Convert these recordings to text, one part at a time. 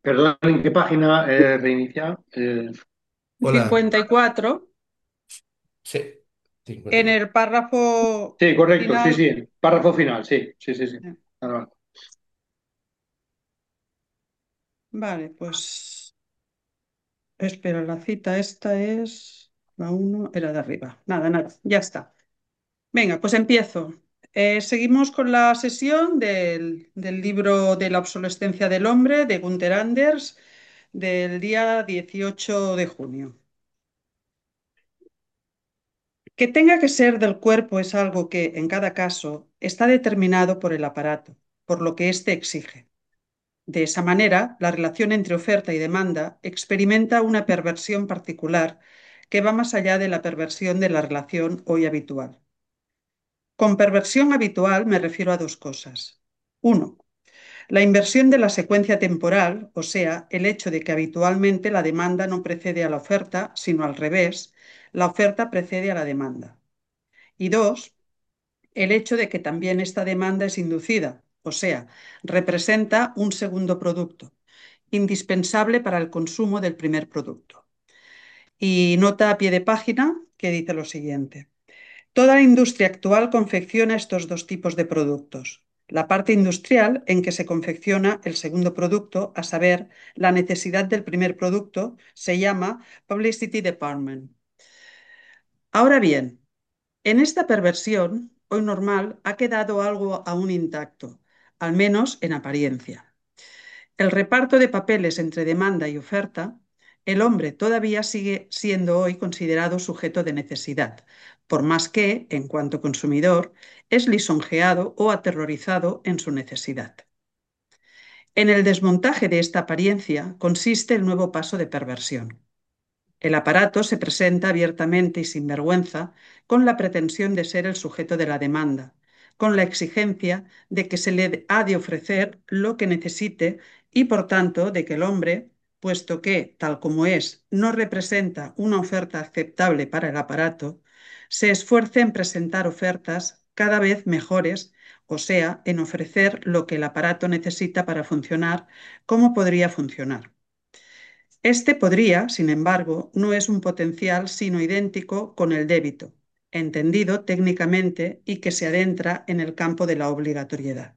Perdón, ¿en qué página reinicia? Hola, 54, sí, en 54. el párrafo Sí, correcto, sí, final. sí. Párrafo final, sí, sí, sí, sí. Vale, vale. Vale, pues espera, la cita esta es la uno, era de arriba. Nada, nada, ya está. Venga, pues empiezo. Seguimos con la sesión del libro de la obsolescencia del hombre de Gunther Anders del día 18 de junio. Que tenga que ser del cuerpo es algo que, en cada caso, está determinado por el aparato, por lo que éste exige. De esa manera, la relación entre oferta y demanda experimenta una perversión particular que va más allá de la perversión de la relación hoy habitual. Con perversión habitual me refiero a dos cosas. Uno, la inversión de la secuencia temporal, o sea, el hecho de que habitualmente la demanda no precede a la oferta, sino al revés, la oferta precede a la demanda. Y dos, el hecho de que también esta demanda es inducida, o sea, representa un segundo producto, indispensable para el consumo del primer producto. Y nota a pie de página que dice lo siguiente. Toda la industria actual confecciona estos dos tipos de productos. La parte industrial en que se confecciona el segundo producto, a saber, la necesidad del primer producto, se llama Publicity Department. Ahora bien, en esta perversión, hoy normal, ha quedado algo aún intacto, al menos en apariencia. El reparto de papeles entre demanda y oferta, el hombre todavía sigue siendo hoy considerado sujeto de necesidad, por más que, en cuanto consumidor, es lisonjeado o aterrorizado en su necesidad. En el desmontaje de esta apariencia consiste el nuevo paso de perversión. El aparato se presenta abiertamente y sin vergüenza con la pretensión de ser el sujeto de la demanda, con la exigencia de que se le ha de ofrecer lo que necesite y, por tanto, de que el hombre, puesto que, tal como es, no representa una oferta aceptable para el aparato, se esfuerce en presentar ofertas cada vez mejores, o sea, en ofrecer lo que el aparato necesita para funcionar, como podría funcionar. Este podría, sin embargo, no es un potencial sino idéntico con el débito, entendido técnicamente y que se adentra en el campo de la obligatoriedad.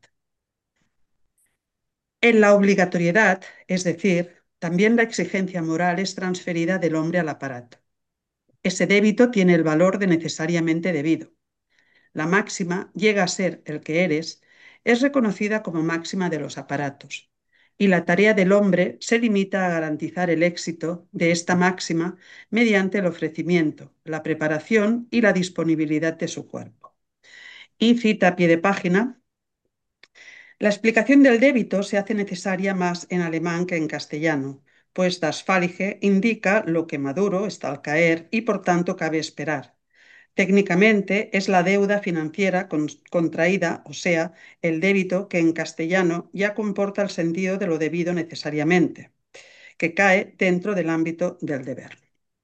En la obligatoriedad, es decir, también la exigencia moral es transferida del hombre al aparato. Ese débito tiene el valor de necesariamente debido. La máxima llega a ser el que eres, es reconocida como máxima de los aparatos. Y la tarea del hombre se limita a garantizar el éxito de esta máxima mediante el ofrecimiento, la preparación y la disponibilidad de su cuerpo. Y cita a pie de página. La explicación del débito se hace necesaria más en alemán que en castellano, pues das Fällige indica lo que maduro está al caer y por tanto cabe esperar. Técnicamente es la deuda financiera contraída, o sea, el débito que en castellano ya comporta el sentido de lo debido necesariamente, que cae dentro del ámbito del deber.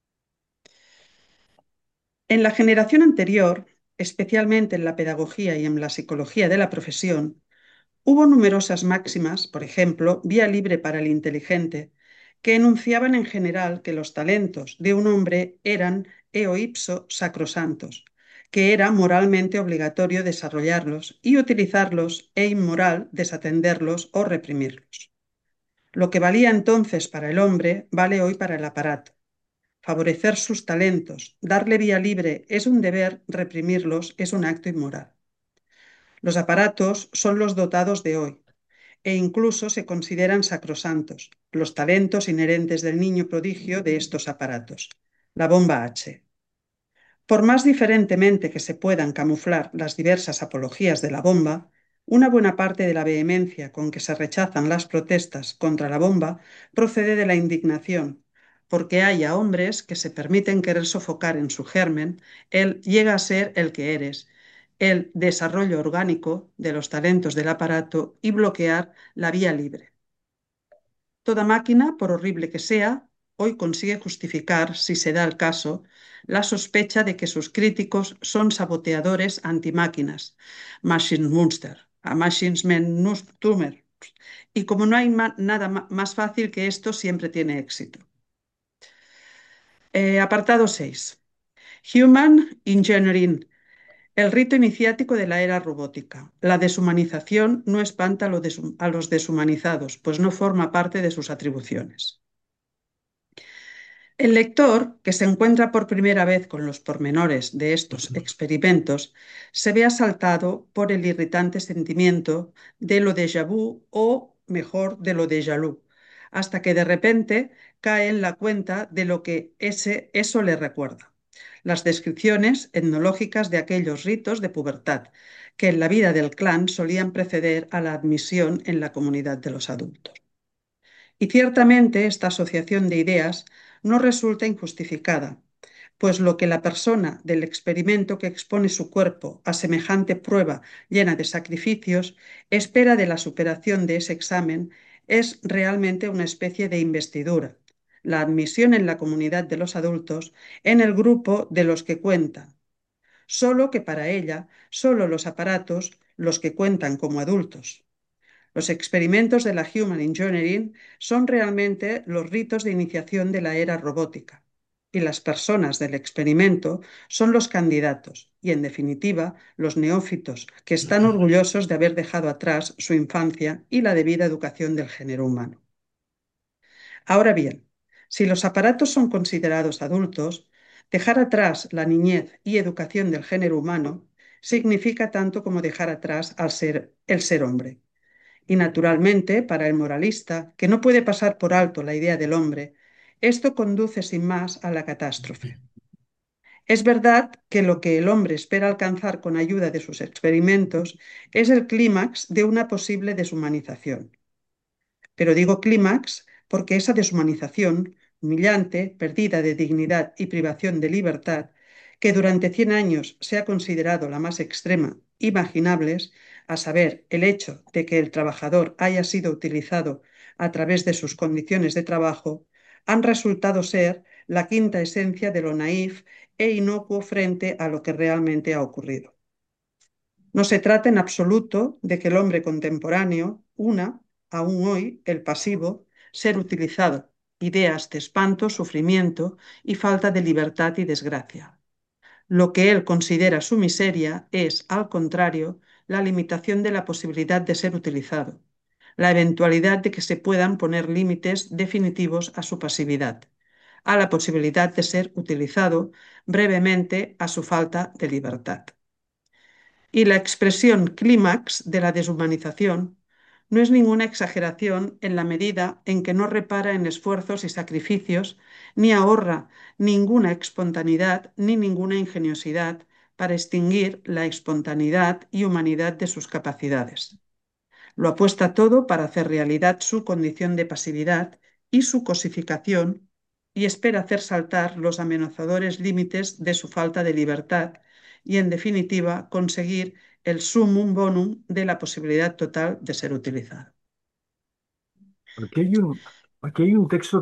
En la generación anterior, especialmente en la pedagogía y en la psicología de la profesión, hubo numerosas máximas, por ejemplo, vía libre para el inteligente, que enunciaban en general que los talentos de un hombre eran eo ipso sacrosantos, que era moralmente obligatorio desarrollarlos y utilizarlos e inmoral desatenderlos o reprimirlos. Lo que valía entonces para el hombre vale hoy para el aparato. Favorecer sus talentos, darle vía libre es un deber, reprimirlos es un acto inmoral. Los aparatos son los dotados de hoy, e incluso se consideran sacrosantos los talentos inherentes del niño prodigio de estos aparatos, la bomba H. Por más diferentemente que se puedan camuflar las diversas apologías de la bomba, una buena parte de la vehemencia con que se rechazan las protestas contra la bomba procede de la indignación, porque haya hombres que se permiten querer sofocar en su germen el llega a ser el que eres, el desarrollo orgánico de los talentos del aparato y bloquear la vía libre. Toda máquina, por horrible que sea, hoy consigue justificar, si se da el caso, la sospecha de que sus críticos son saboteadores antimáquinas, Maschinenmonster, a Maschinentummer, Y como no hay nada más fácil que esto, siempre tiene éxito. Apartado 6. Human Engineering, el rito iniciático de la era robótica. La deshumanización no espanta a los deshumanizados, pues no forma parte de sus atribuciones. El lector, que se encuentra por primera vez con los pormenores de estos experimentos, se ve asaltado por el irritante sentimiento de lo déjà vu o, mejor, de lo déjà lu, hasta que de repente cae en la cuenta de lo que eso le recuerda. Las descripciones etnológicas de aquellos ritos de pubertad que en la vida del clan solían preceder a la admisión en la comunidad de los adultos. Y ciertamente esta asociación de ideas no resulta injustificada, pues lo que la persona del experimento que expone su cuerpo a semejante prueba llena de sacrificios espera de la superación de ese examen es realmente una especie de investidura, la admisión en la comunidad de los adultos en el grupo de los que cuentan, solo que para ella solo los aparatos los que cuentan como adultos. Los experimentos de la Human Engineering son realmente los ritos de iniciación de la era robótica, y las personas del experimento son los candidatos y, en definitiva, los neófitos que están orgullosos de haber dejado atrás su infancia y la debida educación del género humano. Ahora bien, si los aparatos son considerados adultos, dejar atrás la niñez y educación del género humano significa tanto como dejar atrás el ser hombre. Y naturalmente, para el moralista, que no puede pasar por alto la idea del hombre, esto conduce sin más a la catástrofe. Es verdad que lo que el hombre espera alcanzar con ayuda de sus experimentos es el clímax de una posible deshumanización. Pero digo clímax porque esa deshumanización, humillante, perdida de dignidad y privación de libertad, que durante 100 años se ha considerado la más extrema imaginables, a saber, el hecho de que el trabajador haya sido utilizado a través de sus condiciones de trabajo, han resultado ser la quinta esencia de lo naif e inocuo frente a lo que realmente ha ocurrido. No se trata en absoluto de que el hombre contemporáneo una, aún hoy, el pasivo, ser utilizado, ideas de espanto, sufrimiento y falta de libertad y desgracia. Lo que él considera su miseria es, al contrario, la limitación de la posibilidad de ser utilizado, la eventualidad de que se puedan poner límites definitivos a su pasividad, a la posibilidad de ser utilizado, brevemente, a su falta de libertad. Y la expresión clímax de la deshumanización no es ninguna exageración en la medida en que no repara en esfuerzos y sacrificios, ni ahorra ninguna espontaneidad ni ninguna ingeniosidad para extinguir la espontaneidad y humanidad de sus capacidades. Lo apuesta todo para hacer realidad su condición de pasividad y su cosificación, y espera hacer saltar los amenazadores límites de su falta de libertad y, en definitiva, conseguir el sumum bonum de la posibilidad total de ser utilizado. Aquí hay un, aquí hay un texto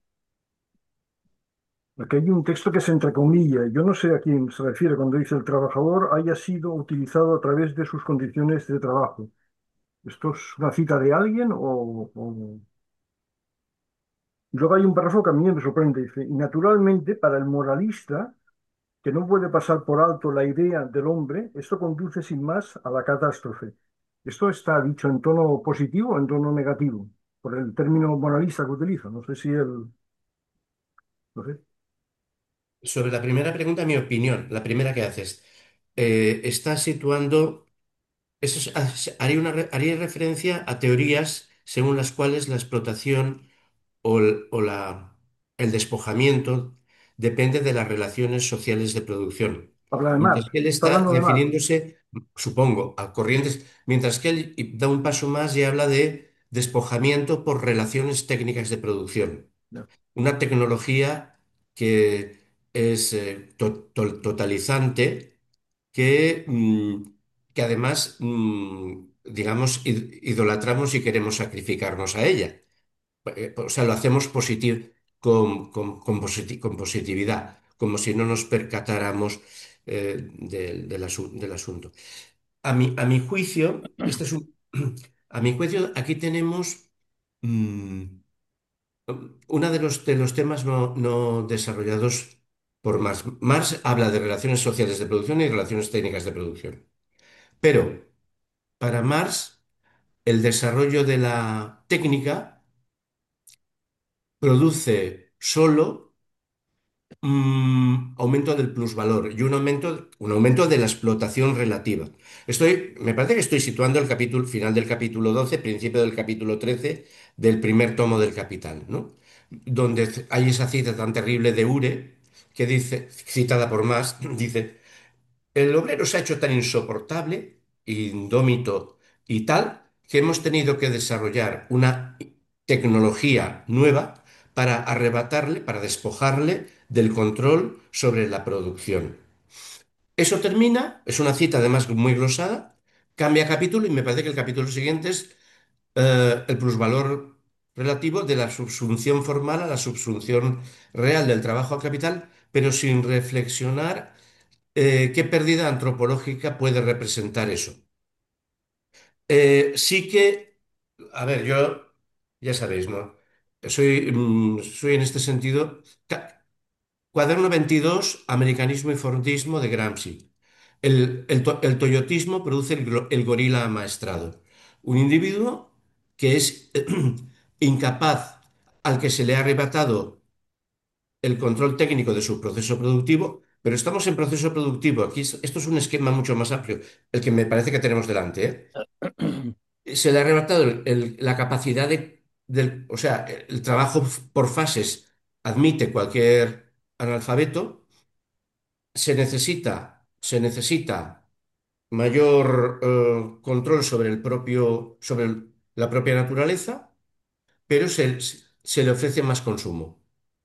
aquí hay un texto que se entrecomilla. Yo no sé a quién se refiere cuando dice el trabajador haya sido utilizado a través de sus condiciones de trabajo. ¿Esto es una cita de alguien o... Y luego hay un párrafo que a mí me sorprende. Dice, y naturalmente, para el moralista, que no puede pasar por alto la idea del hombre, esto conduce sin más a la catástrofe. Esto está dicho en tono positivo o en tono negativo, por el término moralista que utilizo. No sé si él... No sé. Sobre la primera pregunta, mi opinión, la primera que haces, está situando, haría referencia a teorías según las cuales la explotación el despojamiento depende de las relaciones sociales de producción. Habla de Mientras Marx. que él Está está hablando de Marx. refiriéndose, supongo, a corrientes, mientras que él da un paso más y habla de despojamiento por relaciones técnicas de producción. Ya. Una tecnología que es totalizante, que además, digamos, idolatramos y queremos sacrificarnos a ella. O sea, lo hacemos con positividad, como si no nos percatáramos del asunto. A mi juicio, este es un, A mi juicio, aquí tenemos mm, uno de los temas no desarrollados por Marx. Marx habla de relaciones sociales de producción y relaciones técnicas de producción. Pero para Marx, el desarrollo de la técnica produce solo aumento del plusvalor y un aumento de la explotación relativa. Me parece que estoy situando el capítulo final del capítulo 12, principio del capítulo 13 del primer tomo del Capital, ¿no? Donde hay esa cita tan terrible de Ure que dice, citada por Marx, dice: el obrero se ha hecho tan insoportable, indómito y tal, que hemos tenido que desarrollar una tecnología nueva para arrebatarle, para despojarle del control sobre la producción. Eso termina, es una cita además muy glosada, cambia capítulo y me parece que el capítulo siguiente es el plusvalor relativo de la subsunción formal a la subsunción real del trabajo al capital, pero sin reflexionar ¿qué pérdida antropológica puede representar eso? Sí que, a ver, yo, ya sabéis, ¿no? Soy en este sentido, cuaderno 22, Americanismo y Fordismo de Gramsci. El toyotismo produce el gorila amaestrado, un individuo que es incapaz, al que se le ha arrebatado el control técnico de su proceso productivo, pero estamos en proceso productivo. Aquí esto es un esquema mucho más amplio, el que me parece que tenemos delante, Se le ha arrebatado la capacidad o sea, el trabajo por fases admite cualquier analfabeto, se necesita mayor control sobre la propia naturaleza, pero se le ofrece más consumo.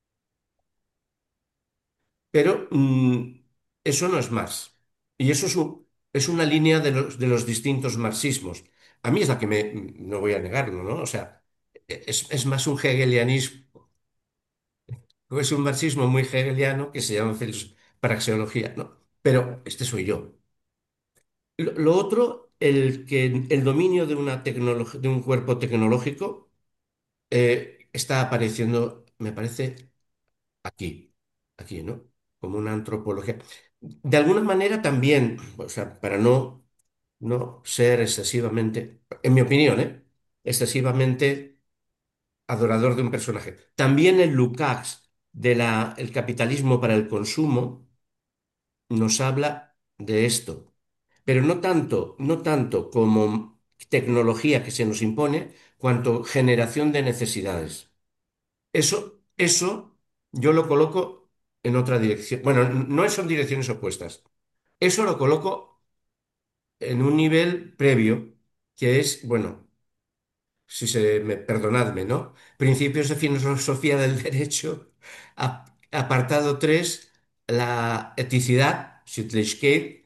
Pero eso no es Marx. Y eso es una línea de los distintos marxismos. A mí es la que no voy a negarlo, ¿no? O sea, es más un hegelianismo, es un marxismo muy hegeliano que se llama praxeología, ¿no? Pero este soy yo. Lo otro, el dominio de una de un cuerpo tecnológico está apareciendo, me parece, aquí, ¿no? Como una antropología. De alguna manera también, o sea, para no ser excesivamente, en mi opinión, excesivamente adorador de un personaje. También el Lukács el capitalismo para el consumo nos habla de esto, pero no tanto como tecnología que se nos impone, cuanto generación de necesidades. Eso yo lo coloco en otra dirección. Bueno, no son direcciones opuestas. Eso lo coloco en un nivel previo, que es, bueno, si se me perdonadme, ¿no? Principios de filosofía del derecho, apartado 3, la eticidad, Sittlichkeit,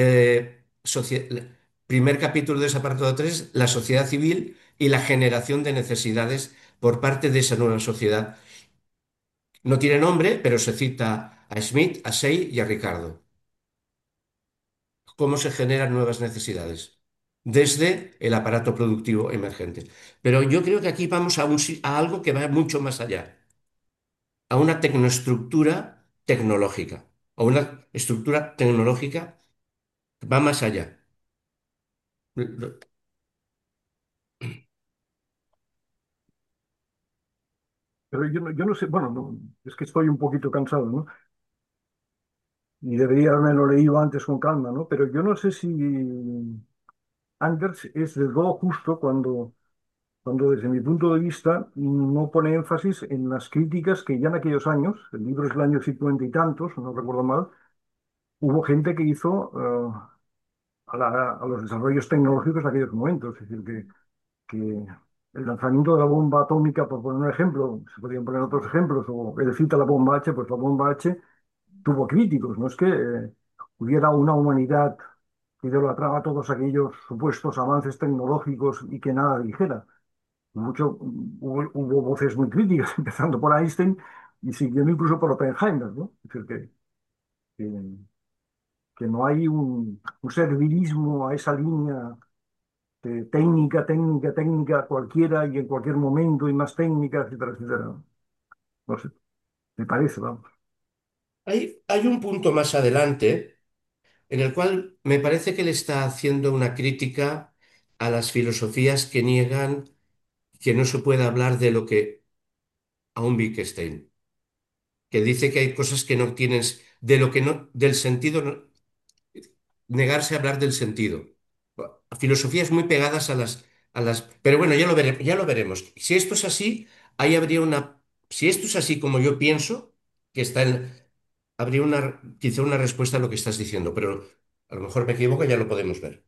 primer capítulo de ese apartado 3, la sociedad civil y la generación de necesidades por parte de esa nueva sociedad. No tiene nombre, pero se cita a Smith, a Say y a Ricardo. ¿Cómo se generan nuevas necesidades? Desde el aparato productivo emergente. Pero yo creo que aquí vamos a algo que va mucho más allá, a una tecnoestructura tecnológica, a una estructura tecnológica que va más allá. Pero yo no sé, bueno, es que estoy un poquito cansado, ¿no? Y debería haberme leído antes con calma, ¿no? Pero yo no sé si Anders es del todo justo cuando desde mi punto de vista no pone énfasis en las críticas que ya en aquellos años, el libro es del año 50 y tantos, no recuerdo mal, hubo gente que hizo a los desarrollos tecnológicos de aquellos momentos. Es decir, que el lanzamiento de la bomba atómica, por poner un ejemplo, se podrían poner otros ejemplos, o él cita la bomba H, pues la bomba H tuvo críticos, no es que hubiera una humanidad que idolatraba todos aquellos supuestos avances tecnológicos y que nada dijera. Hubo voces muy críticas, empezando por Einstein y siguiendo incluso por Oppenheimer, ¿no? Es decir, que no hay un servilismo a esa línea técnica, técnica, técnica, cualquiera y en cualquier momento y más técnica, etcétera, etcétera. No sé, me parece, vamos. Hay un punto más adelante en el cual me parece que le está haciendo una crítica a las filosofías que niegan que no se puede hablar de lo que a un Wittgenstein, que dice que hay cosas que no tienes, de lo que no, del sentido, negarse a hablar del sentido. Filosofías muy pegadas a las, pero bueno, ya lo veremos. Si esto es así, ahí habría una, si esto es así como yo pienso, que está en, habría una, quizá una respuesta a lo que estás diciendo, pero a lo mejor me equivoco, ya lo podemos ver.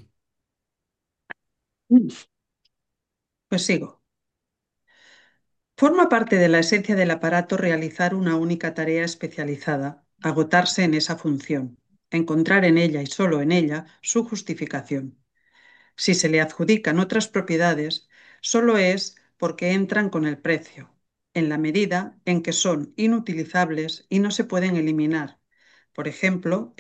Pues sigo. Forma parte de la esencia del aparato realizar una única tarea especializada, agotarse en esa función, encontrar en ella y solo en ella su justificación. Si se le adjudican otras propiedades, solo es porque entran con el precio, en la medida en que son inutilizables y no se pueden eliminar. Por ejemplo,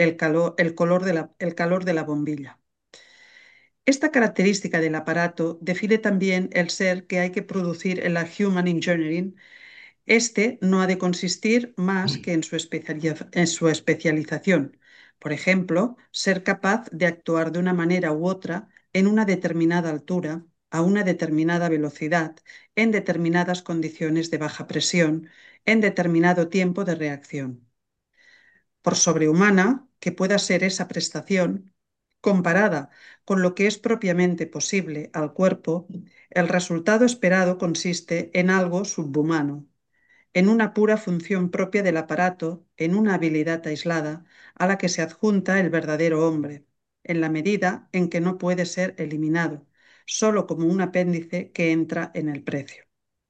el calor de la bombilla. Esta característica del aparato define también el ser que hay que producir en la Human Engineering. Este no ha de consistir más que en en su especialización. Por ejemplo, ser capaz de actuar de una manera u otra en una determinada altura, a una determinada velocidad, en determinadas condiciones de baja presión, en determinado tiempo de reacción. Por sobrehumana que pueda ser esa prestación, comparada con lo que es propiamente posible al cuerpo, el resultado esperado consiste en algo subhumano, en una pura función propia del aparato, en una habilidad aislada, a la que se adjunta el verdadero hombre, en la medida en que no puede ser eliminado, solo como un apéndice que entra en el precio.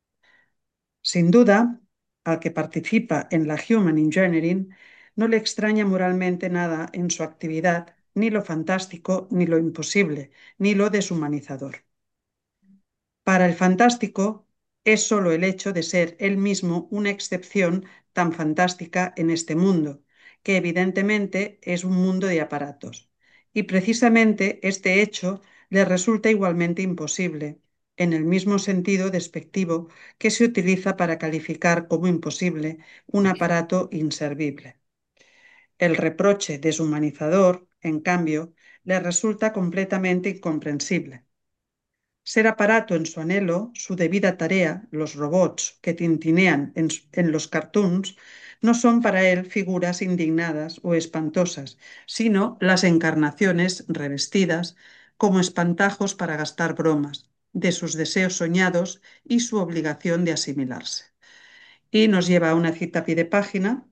Sin duda, al que participa en la Human Engineering, no le extraña moralmente nada en su actividad, ni lo fantástico, ni lo imposible, ni lo deshumanizador. Para el fantástico es sólo el hecho de ser él mismo una excepción tan fantástica en este mundo, que evidentemente es un mundo de aparatos. Y precisamente este hecho le resulta igualmente imposible, en el mismo sentido despectivo que se utiliza para calificar como imposible un aparato inservible. El reproche deshumanizador, en cambio, le resulta completamente incomprensible. Ser aparato en su anhelo, su debida tarea, los robots que tintinean en los cartoons, no son para él figuras indignadas o espantosas, sino las encarnaciones revestidas como espantajos para gastar bromas, de sus deseos soñados y su obligación de asimilarse. Y nos lleva a una cita a pie de página.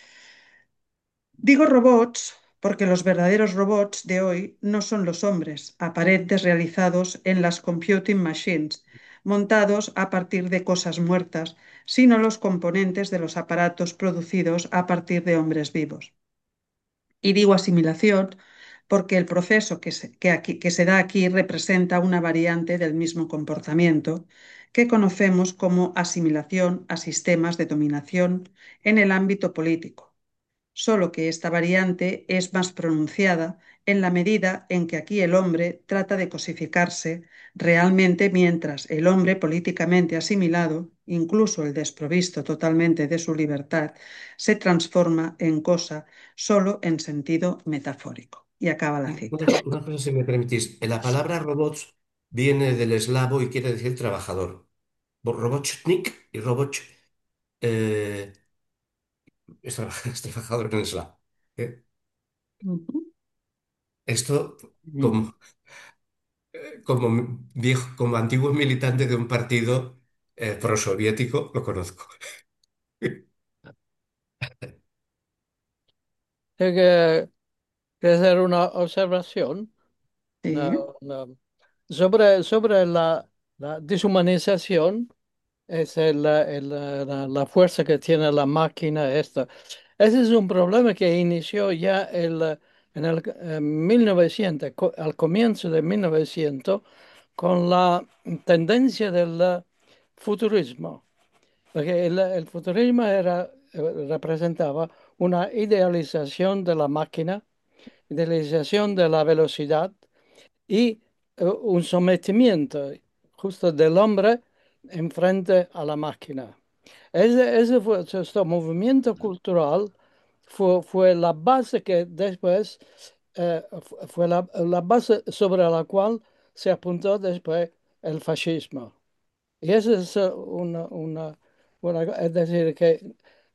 Digo robots porque los verdaderos robots de hoy no son los hombres, aparentes realizados en las computing machines, montados a partir de cosas muertas, sino los componentes de los aparatos producidos a partir de hombres vivos. Y digo asimilación porque el proceso que se da aquí representa una variante del mismo comportamiento que conocemos como asimilación a sistemas de dominación en el ámbito político, solo que esta variante es más pronunciada en la medida en que aquí el hombre trata de cosificarse realmente, mientras el hombre políticamente asimilado, incluso el desprovisto totalmente de su libertad, se transforma en cosa solo en sentido metafórico. Y acaba la cita. Una cosa, si me permitís. La palabra robots viene del eslavo y quiere decir trabajador. Robotnik y robot eh, es trabajador en eslavo. ¿Eh? Ujú. Esto, como, como viejo, como antiguo militante de un partido prosoviético, lo conozco. Tengo que hacer una observación una- Sí, una- sobre la deshumanización. Es la fuerza que tiene la máquina esta. Ese es un problema que inició ya en el 1900, al comienzo de 1900, con la tendencia del futurismo. Porque el futurismo representaba una idealización de la máquina, idealización de la velocidad y un sometimiento justo del hombre en frente a la máquina. Ese fue, este movimiento cultural fue la base que después, fue la base sobre la cual se apuntó después el fascismo. Y eso es es decir, que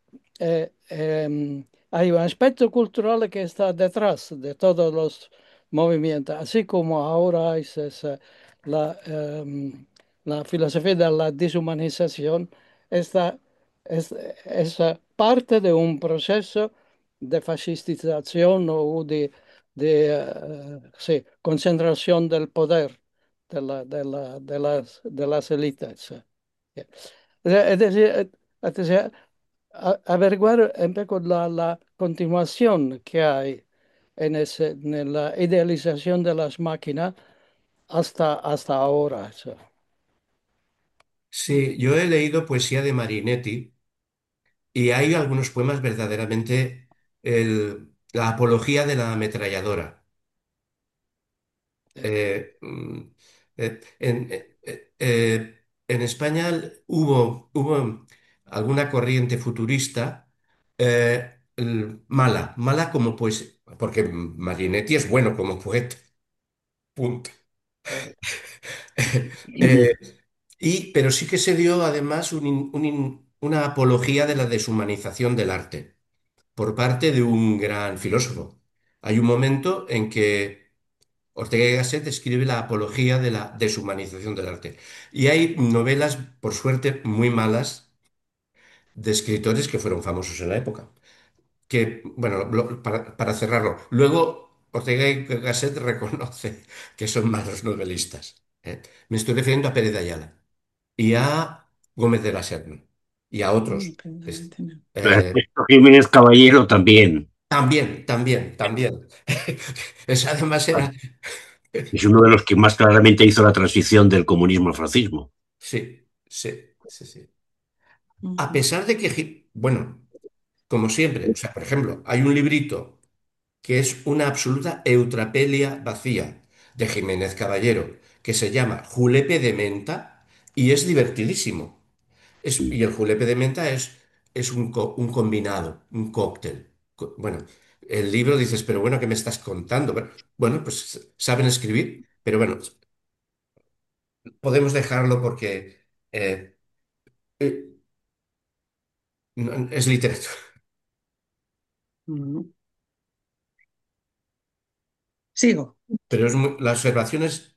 hay un aspecto cultural que está detrás de todos los movimientos, así como ahora la, la filosofía de la deshumanización está, es parte de un proceso de fascistización o sí, concentración del poder de las élites. Es decir, averiguar un poco la continuación que hay en la idealización de las máquinas hasta ahora. Eso. Sí, yo he leído poesía de Marinetti y hay algunos poemas verdaderamente la apología de la ametralladora. Eh, Eh, en España hubo alguna corriente futurista mala como pues, porque Marinetti es bueno como poeta, punto. eh, Eh, pero sí que se dio además una apología de la deshumanización del arte por parte de un gran filósofo. Hay un momento en que Ortega y Gasset escribe la apología de la deshumanización del arte. Y hay novelas, por suerte, muy malas de escritores que fueron famosos en la época. Que, bueno, para cerrarlo, luego Ortega y Gasset reconoce que son malos novelistas. ¿Eh? Me estoy refiriendo a Pérez de Ayala y a Gómez de la Serna y a otros. Eh, Ernesto Jiménez Caballero también. también. Esa además era. Es uno de los que más claramente hizo la transición del comunismo al fascismo. Sí. A pesar de que, bueno, como siempre, o sea, por ejemplo, hay un librito que es una absoluta eutrapelia vacía de Jiménez Caballero, que se llama Julepe de Menta y es divertidísimo. Y el julepe de menta es un combinado, un cóctel. Bueno, el libro dices, pero bueno, ¿qué me estás contando? Bueno, pues saben escribir, pero bueno, podemos dejarlo porque eh, eh, es literatura. Sigo. Pero la observación es,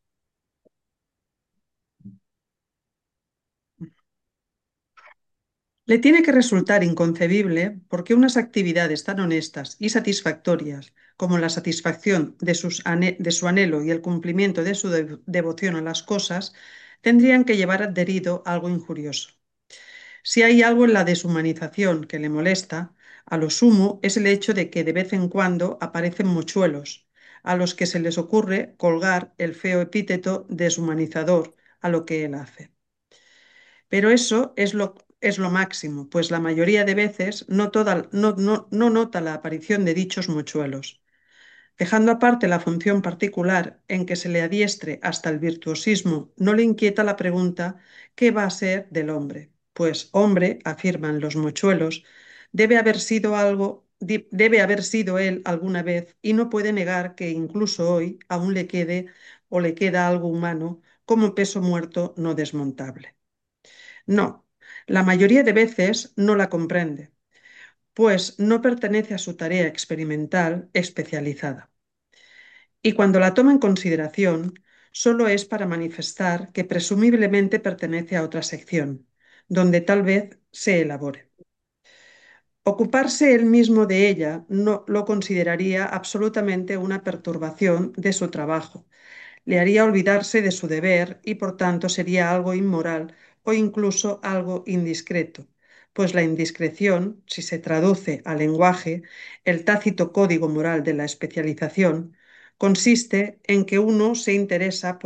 Le tiene que resultar inconcebible porque unas actividades tan honestas y satisfactorias como la satisfacción de su anhelo y el cumplimiento de su devoción a las cosas tendrían que llevar adherido algo injurioso. Si hay algo en la deshumanización que le molesta, a lo sumo es el hecho de que de vez en cuando aparecen mochuelos, a los que se les ocurre colgar el feo epíteto deshumanizador a lo que él hace. Pero eso es lo máximo, pues la mayoría de veces no nota la aparición de dichos mochuelos. Dejando aparte la función particular en que se le adiestre hasta el virtuosismo, no le inquieta la pregunta ¿qué va a ser del hombre? Pues hombre, afirman los mochuelos, debe haber sido él alguna vez y no puede negar que incluso hoy aún le quede o le queda algo humano como peso muerto no desmontable. No, la mayoría de veces no la comprende, pues no pertenece a su tarea experimental especializada. Y cuando la toma en consideración, solo es para manifestar que presumiblemente pertenece a otra sección, donde tal vez se elabore. Ocuparse él mismo de ella no lo consideraría absolutamente una perturbación de su trabajo, le haría olvidarse de su deber y por tanto sería algo inmoral o incluso algo indiscreto, pues la indiscreción, si se traduce al lenguaje, el tácito código moral de la especialización, consiste en que uno se interesa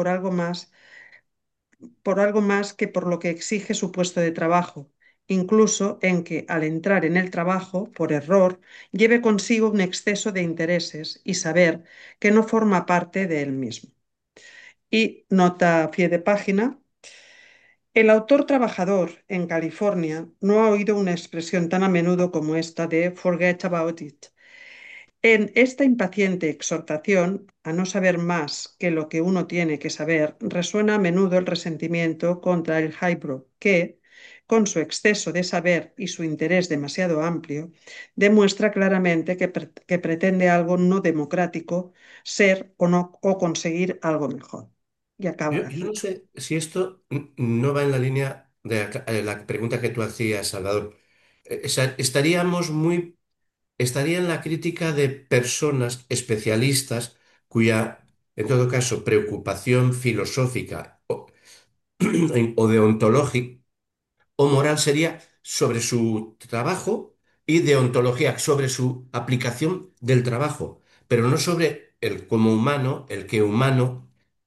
por algo más que por lo que exige su puesto de trabajo, incluso en que al entrar en el trabajo, por error, lleve consigo un exceso de intereses y saber que no forma parte de él mismo. Y nota a pie de página. El autor trabajador en California no ha oído una expresión tan a menudo como esta de forget about it. En esta impaciente exhortación a no saber más que lo que uno tiene que saber, resuena a menudo el resentimiento contra el highbrow, que, con su exceso de saber y su interés demasiado amplio, demuestra claramente que pretende algo no democrático, ser o no o conseguir algo mejor. Y acaba la Yo no cita. sé si esto no va en la línea de la pregunta que tú hacías, Salvador. Estaríamos estaría en la crítica de personas especialistas cuya, en todo caso, preocupación filosófica o deontológica o moral sería sobre su trabajo y deontología sobre su aplicación del trabajo, pero no sobre el como humano, el que humano.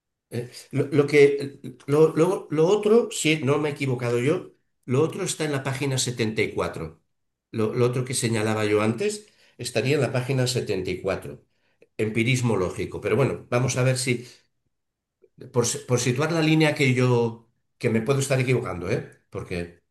Lo otro, si no me he equivocado yo, lo otro está en la página 74. Lo otro que señalaba yo antes estaría en la página 74. Empirismo lógico. Pero bueno, vamos a ver si, por situar la línea que me puedo estar equivocando, ¿eh? Porque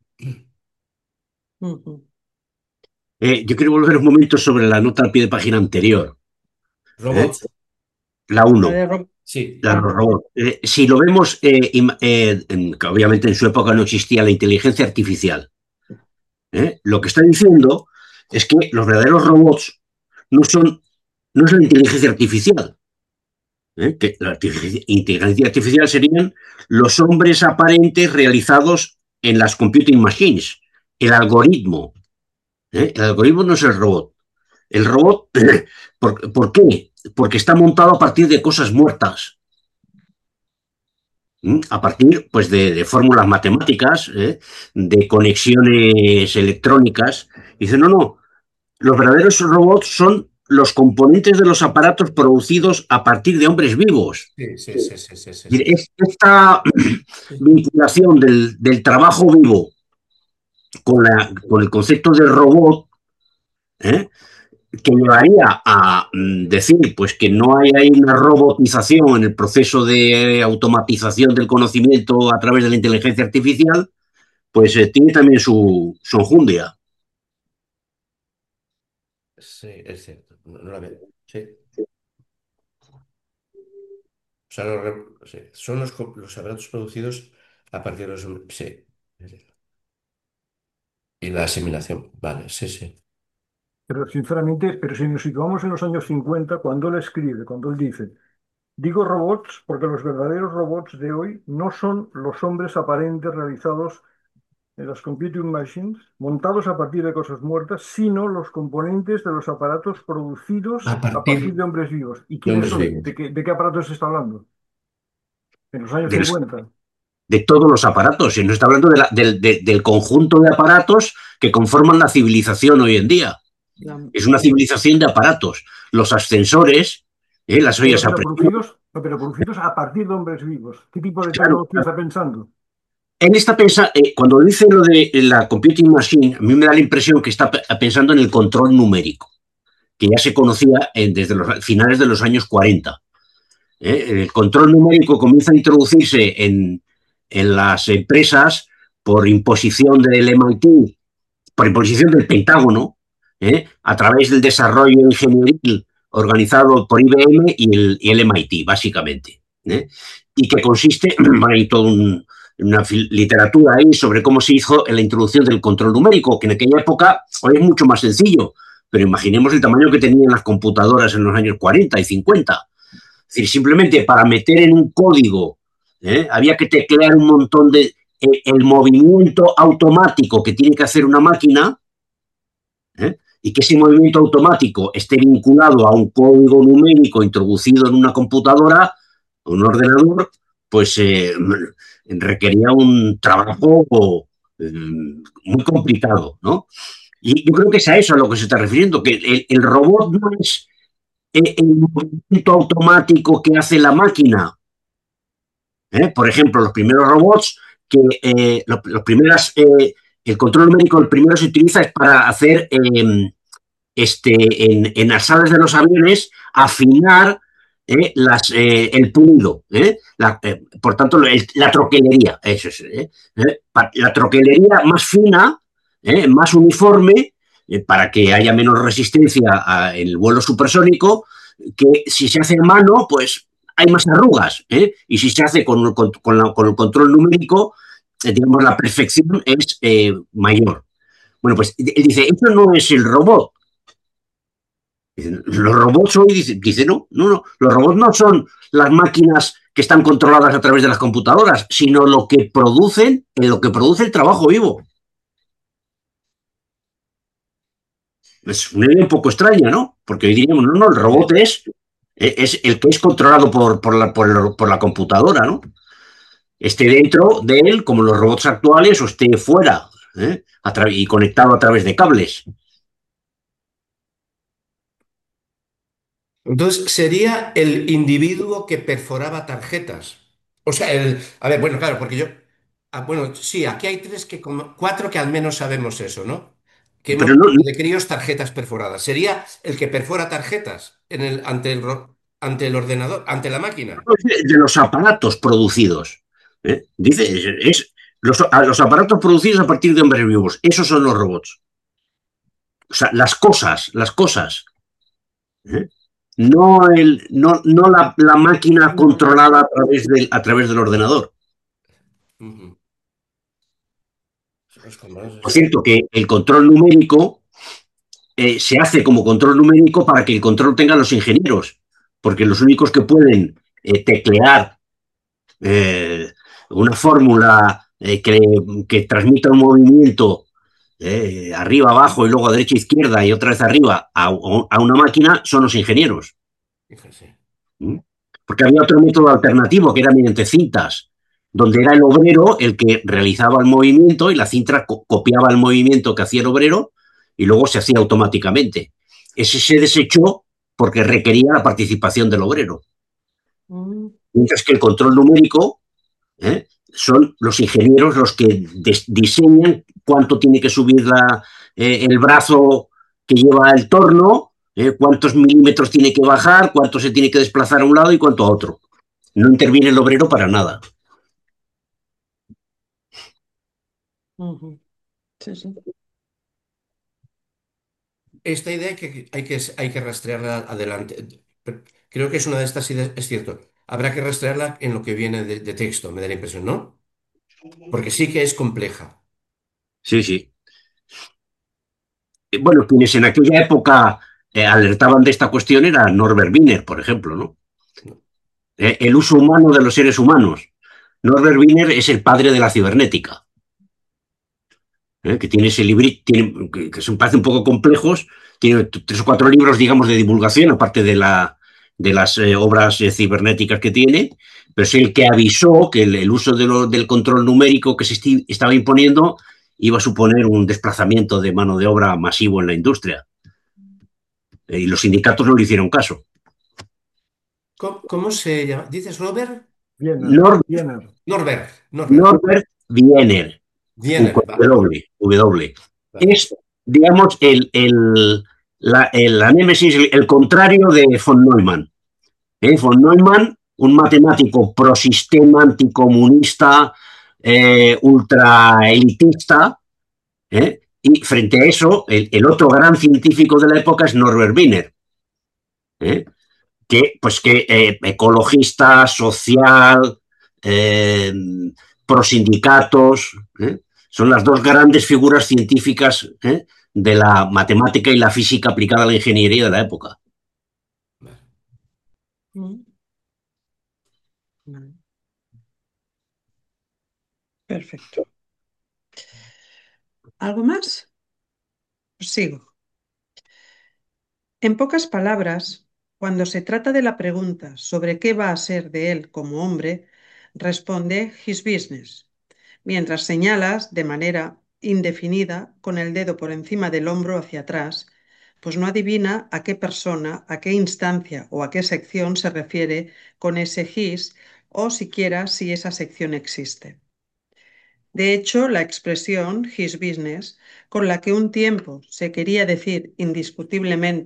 Ujú. Yo quiero volver un momento sobre la nota al pie de página anterior, ¿eh? robots, La La 1, de sí. la de los robots. Si lo vemos, que obviamente en su época no existía la inteligencia artificial, lo que está diciendo es que los verdaderos robots no son, no es la inteligencia artificial, que la inteligencia artificial serían los hombres aparentes realizados en las computing machines, el algoritmo. El algoritmo no es el robot. El robot, ¿por qué? Porque está montado a partir de cosas muertas, a partir pues, de fórmulas matemáticas, de conexiones electrónicas. Dice, no, los verdaderos robots son los componentes de los aparatos producidos a partir de hombres vivos. Sí, sí, sí, sí, sí, sí, sí. Es esta vinculación del trabajo vivo con el concepto del robot, ¿eh? Que llevaría a decir pues que no hay ahí una robotización en el proceso de automatización del conocimiento a través de la inteligencia artificial, pues tiene también su enjundia. Sí, es cierto. No la veo. Sí. O sea, sí, son los aparatos producidos a partir de los... Sí. Y la asimilación. Vale, sí, sí. Pero sinceramente, pero si nos situamos en los años 50, cuando él escribe, cuando él dice, digo robots porque los verdaderos robots de hoy no son los hombres aparentes realizados en las computing machines, montados a partir de cosas muertas, sino los componentes de los aparatos A producidos a partir partir de hombres vivos. ¿Y de quiénes hombres son? vivos. De qué aparatos se está hablando? En los años De, 50. de todos los aparatos. Y no está hablando del conjunto de aparatos que conforman la civilización hoy en día. Es una civilización de aparatos. Los ascensores, las ollas a presión. Pero producidos a partir de hombres vivos. ¿Qué tipo de Claro, tecnología está pensando? él está pensando, cuando dice lo de la computing machine, a mí me da la impresión que está pensando en el control numérico, que ya se conocía desde los finales de los años 40. El control numérico comienza a introducirse en las empresas por imposición del MIT, por imposición del Pentágono, a través del desarrollo ingenieril organizado por IBM y el MIT, básicamente. Y que consiste, bueno, hay toda una literatura ahí sobre cómo se hizo la introducción del control numérico, que en aquella época hoy es mucho más sencillo, pero imaginemos el tamaño que tenían las computadoras en los años 40 y 50. Es decir, simplemente para meter en un código había que teclear un montón de... el movimiento automático que tiene que hacer una máquina, y que ese movimiento automático esté vinculado a un código numérico introducido en una computadora, un ordenador, pues requería un trabajo muy complicado, ¿no? Y yo creo que es a eso a lo que se está refiriendo, que el robot no es el movimiento automático que hace la máquina. Por ejemplo, los primeros robots, los primeras, el control numérico, el primero se utiliza es para hacer en las salas de los aviones, afinar el pulido, por tanto, la troquelería, eso es, la troquelería más fina, más uniforme, para que haya menos resistencia en el vuelo supersónico, que si se hace a mano, pues hay más arrugas, y si se hace con el control numérico, digamos, la perfección es mayor. Bueno, pues él dice, esto no es el robot. Los robots hoy, dice no, no, no, los robots no son las máquinas que están controladas a través de las computadoras, sino lo que produce el trabajo vivo. Es una idea un poco extraña, ¿no? Porque hoy diríamos, no, no, el robot es el que es controlado por la computadora, ¿no? Esté dentro de él, como los robots actuales, o esté fuera, y conectado a través de cables. Entonces, sería el individuo que perforaba tarjetas. O sea, a ver, bueno, claro, porque yo. Bueno, sí, aquí hay cuatro que al menos sabemos eso, ¿no? Que hemos Pero no, visto de críos tarjetas perforadas. Sería el que perfora tarjetas ante el ordenador, ante la máquina. de los aparatos producidos. Dice, los aparatos producidos a partir de hombres vivos. Esos son los robots. O sea, las cosas. ¿eh? No la máquina controlada a través del ordenador. Ujú. Por cierto, que el control numérico se hace como control numérico para que el control tengan los ingenieros, porque los únicos que pueden teclear una fórmula que transmita un movimiento arriba, abajo y luego a derecha, izquierda y otra vez arriba a una máquina son los ingenieros. Fíjese. ¿Mm? Porque había otro método alternativo que era mediante cintas, donde era el obrero el que realizaba el movimiento y la cinta copiaba el movimiento que hacía el obrero y luego se hacía automáticamente. Ese se desechó porque requería la participación del obrero. Mientras que el control numérico son los ingenieros los que diseñan cuánto tiene que subir el brazo que lleva el torno, cuántos milímetros tiene que bajar, cuánto se tiene que desplazar a un lado y cuánto a otro. No interviene el obrero para nada. Sí, sí. Esta idea hay que rastrearla adelante. Creo que es una de estas ideas, es cierto. Habrá que rastrearla en lo que viene de texto, me da la impresión, ¿no? Porque sí que es compleja. Sí, sí. Bueno, quienes en aquella época alertaban de esta cuestión era Norbert Wiener, por ejemplo, ¿no? El uso humano de los seres humanos. Norbert Wiener es el padre de la cibernética. Que tiene ese libro, que se me parece un poco complejos, tiene 3 o 4 libros, digamos, de divulgación, aparte de las obras cibernéticas que tiene, pero es el que avisó que el uso del control numérico que se estaba imponiendo iba a suponer un desplazamiento de mano de obra masivo en la industria. Y los sindicatos no le hicieron caso. ¿Cómo se llama? ¿Dices Robert? Wiener. Norbert Wiener. Wiener, vale, W. vale. Es, digamos, la némesis, el contrario de von Neumann. Von Neumann, un matemático prosistema, anticomunista, ultra elitista, y frente a eso, el otro gran científico de la época es Norbert Wiener, que ecologista, social, eh, pro sindicatos, son las dos grandes figuras científicas de la matemática y la física aplicada a la ingeniería de la época. Perfecto. ¿Algo más? Pues sigo. En pocas palabras, cuando se trata de la pregunta sobre qué va a ser de él como hombre, responde his business, mientras señalas de manera indefinida con el dedo por encima del hombro hacia atrás, pues no adivina a qué persona, a qué instancia o a qué sección se refiere con ese his o siquiera si esa sección existe. De hecho, la expresión his business, con la que un tiempo se quería decir indiscutiblemente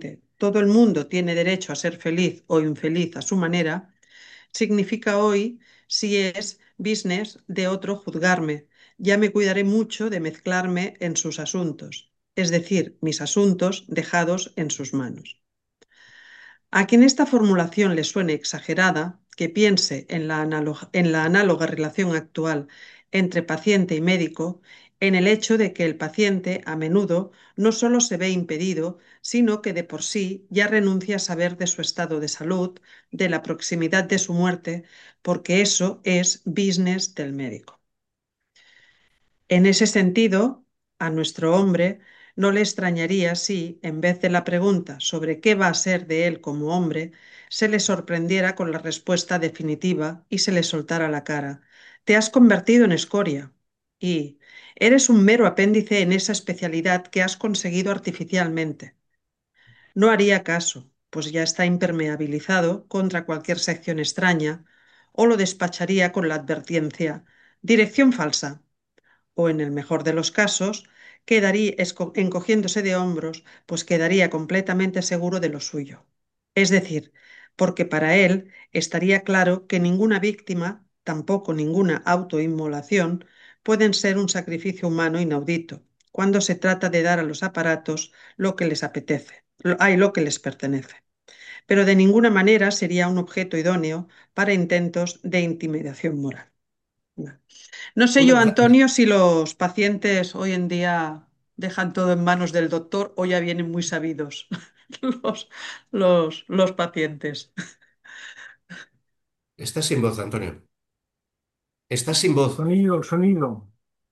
todo el mundo tiene derecho a ser feliz o infeliz a su manera, significa hoy, si es business de otro juzgarme, ya me cuidaré mucho de mezclarme en sus asuntos, es decir, mis asuntos dejados en sus manos. A quien esta formulación le suene exagerada, que piense en la análoga relación actual entre paciente y médico, en el hecho de que el paciente a menudo no solo se ve impedido, sino que de por sí ya renuncia a saber de su estado de salud, de la proximidad de su muerte, porque eso es business del médico. En ese sentido, a nuestro hombre no le extrañaría si, en vez de la pregunta sobre qué va a ser de él como hombre, se le sorprendiera con la respuesta definitiva y se le soltara la cara. Te has convertido en escoria y eres un mero apéndice en esa especialidad que has conseguido artificialmente. No haría caso, pues ya está impermeabilizado contra cualquier sección extraña, o lo despacharía con la advertencia, dirección falsa, o en el mejor de los casos, quedaría encogiéndose de hombros, pues quedaría completamente seguro de lo suyo. Es decir, porque para él estaría claro que ninguna víctima, tampoco ninguna autoinmolación, pueden ser un sacrificio humano inaudito, cuando se trata de dar a los aparatos lo que les apetece, lo que les pertenece. Pero de ninguna manera sería un objeto idóneo para intentos de intimidación moral. No sé Una yo, cosa, Antonio, si los pacientes hoy en día dejan todo en manos del doctor o ya vienen muy sabidos los, los pacientes. estás sin voz, Antonio. Estás sin voz. Sonido, sonido.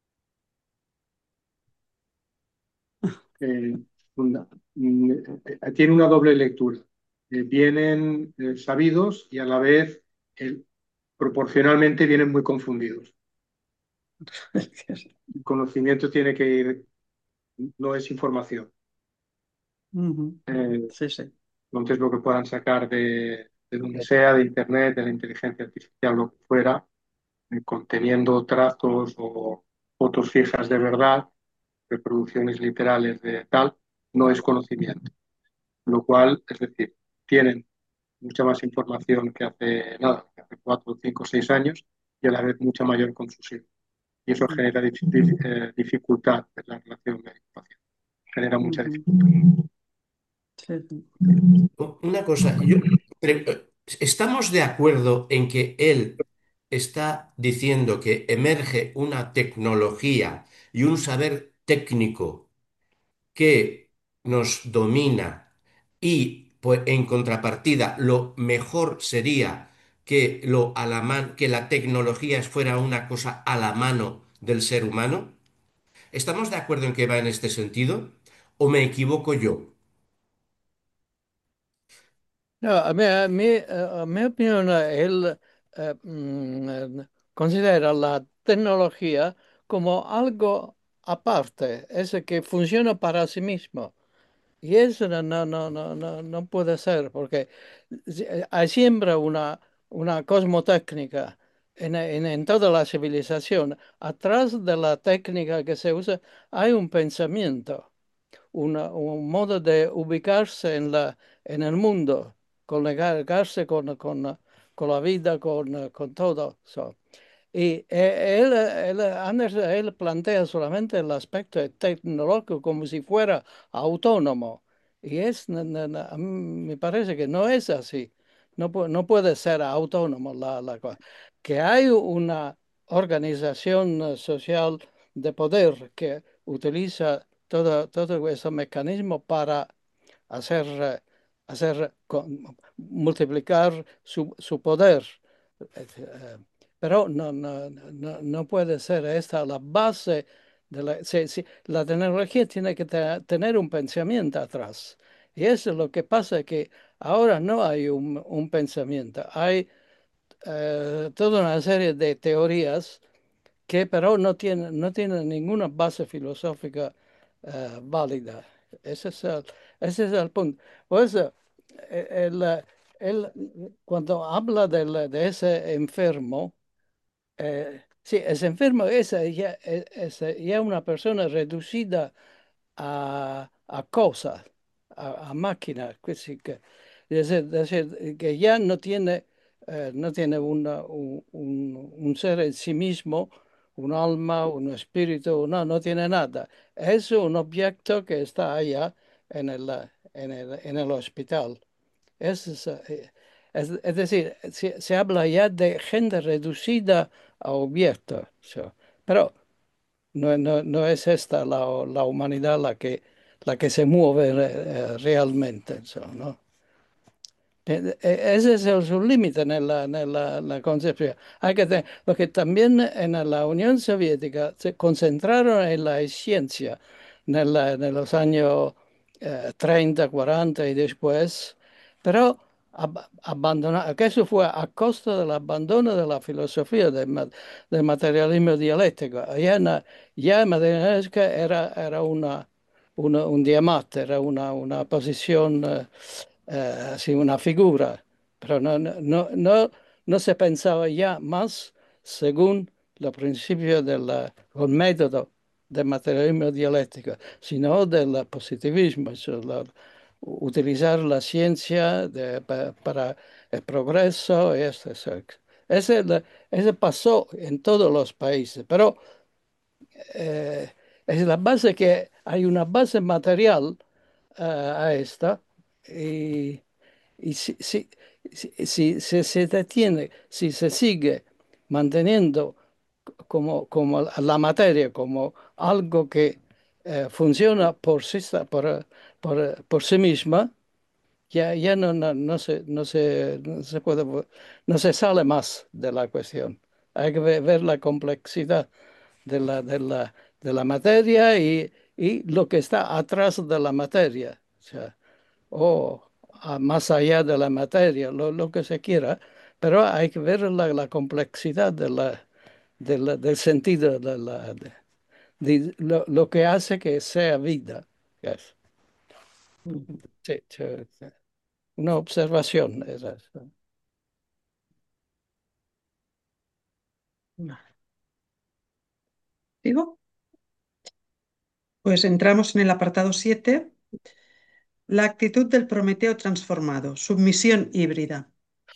Eh, una- Tiene una doble lectura. Vienen sabidos y a la vez proporcionalmente vienen muy confundidos. El conocimiento tiene que ir, no es información. Ujú. Eh, Sí, sí. entonces lo que puedan sacar de donde sea, de Internet, de la inteligencia artificial, lo que fuera, conteniendo trazos o fotos fijas de verdad, reproducciones literales de tal, no es conocimiento. Lo cual, es decir, tienen mucha más información que hace nada, que hace 4, 5, 6 años y a la vez mucha mayor confusión. Y eso genera dificultad en la relación médico-paciente. Genera mucha Ujú. dificultad. Sí, sí. Una cosa, ¿estamos de acuerdo en que él está diciendo que emerge una tecnología y un saber técnico que nos domina y pues, en contrapartida lo mejor sería que, que la tecnología fuera una cosa a la mano del ser humano? ¿Estamos de acuerdo en que va en este sentido? ¿O me equivoco yo? No, a mi opinión, él considera la tecnología como algo aparte, es que funciona para sí mismo. Y eso no puede ser, porque hay siempre una cosmotécnica en toda la civilización. Atrás de la técnica que se usa hay un pensamiento, un modo de ubicarse en el mundo, comunicarse con la vida, con todo. So. Y Anderson, él plantea solamente el aspecto tecnológico como si fuera autónomo. Y a mí me parece que no es así. No puede ser autónomo la cosa. Que hay una organización social de poder que utiliza todo ese mecanismo para hacer, multiplicar su poder. Eh, Pero no puede ser esta la base de la tecnología tiene que tener un pensamiento atrás. Y eso es lo que pasa, que ahora no hay un pensamiento, hay toda una serie de teorías que pero no tienen ninguna base filosófica válida. Ese es ese es el punto. Pues él, cuando habla de ese enfermo, sí, ese enfermo es ya una persona reducida a cosas, a máquinas, es decir, que ya no tiene un ser en sí mismo, un alma, un espíritu, no tiene nada. Es un objeto que está allá en el hospital. Es decir, se habla ya de gente reducida a objetos. Pero no es esta la humanidad la que se mueve realmente, ¿no? Ese es su límite nella concepción. Porque también en la Unión Soviética se concentraron en la ciencia en los años 30, 40 y después, pero abandonaron, que eso fue a costa del abandono de la filosofía del materialismo dialéctico. Ya Materialista era un diamante, era una posición así una figura, pero no se pensaba ya más según los principios del método del materialismo dialéctico, sino del positivismo, utilizar la ciencia para el progreso. Ese pasó en todos los países, pero eh, es la base que hay una base material a esta y, y si se detiene, si se sigue manteniendo como la materia, como algo que funciona por sí misma, ya no se sale más de la cuestión. Hay que ver la complejidad de la materia y lo que está atrás de la materia. O sea, más allá de la materia, lo que se quiera, pero hay que ver la complejidad del sentido de lo que hace que sea vida. Yes. Ujú. Sí, sí, sí. Una observación es eso. Vale. ¿Digo? Pues entramos en el apartado 7, la actitud del Prometeo transformado, submisión híbrida.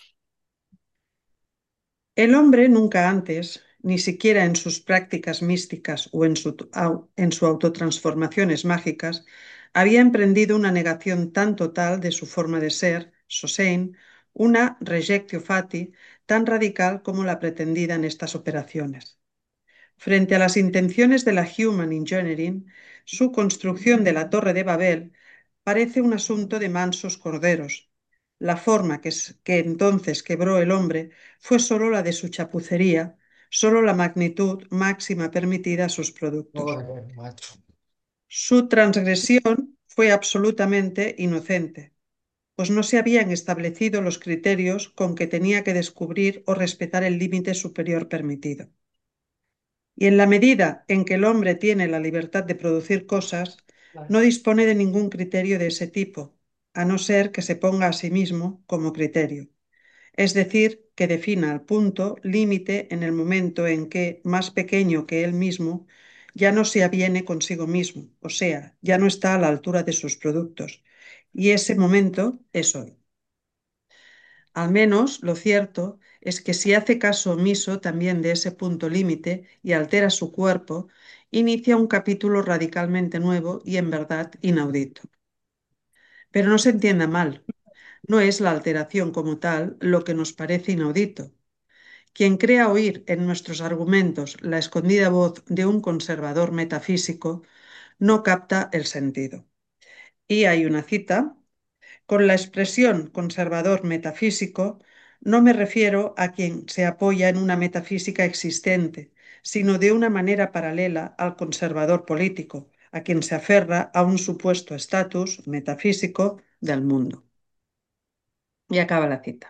El hombre nunca antes, ni siquiera en sus prácticas místicas o en su autotransformaciones mágicas, había emprendido una negación tan total de su forma de ser, Sosein, una rejectio fati, tan radical como la pretendida en estas operaciones. Frente a las intenciones de la Human Engineering, su construcción de la Torre de Babel parece un asunto de mansos corderos. La forma que entonces quebró el hombre fue sólo la de su chapucería, sólo la magnitud máxima permitida a sus productos. Joder, macho. Su transgresión fue absolutamente inocente, pues no se habían establecido los criterios con que tenía que descubrir o respetar el límite superior permitido. Y en la medida en que el hombre tiene la libertad de producir cosas, no dispone de ningún criterio de ese tipo, a no ser que se ponga a sí mismo como criterio. Es decir, que defina el punto límite en el momento en que, más pequeño que él mismo, ya no se aviene consigo mismo, o sea, ya no está a la altura de sus productos. Y ese momento es hoy. Al menos lo cierto es que si hace caso omiso también de ese punto límite y altera su cuerpo, inicia un capítulo radicalmente nuevo y en verdad inaudito. Pero no se entienda mal, no es la alteración como tal lo que nos parece inaudito. Quien crea oír en nuestros argumentos la escondida voz de un conservador metafísico no capta el sentido. Y hay una cita. Con la expresión conservador metafísico no me refiero a quien se apoya en una metafísica existente, sino de una manera paralela al conservador político, a quien se aferra a un supuesto estatus metafísico del mundo. Y acaba la cita.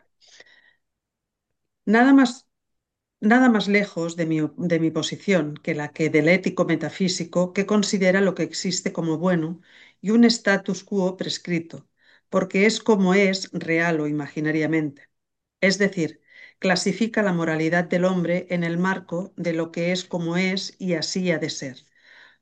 Nada más, nada más lejos de mi posición que la que del ético metafísico que considera lo que existe como bueno y un status quo prescrito, porque es como es real o imaginariamente. Es decir, clasifica la moralidad del hombre en el marco de lo que es como es y así ha de ser.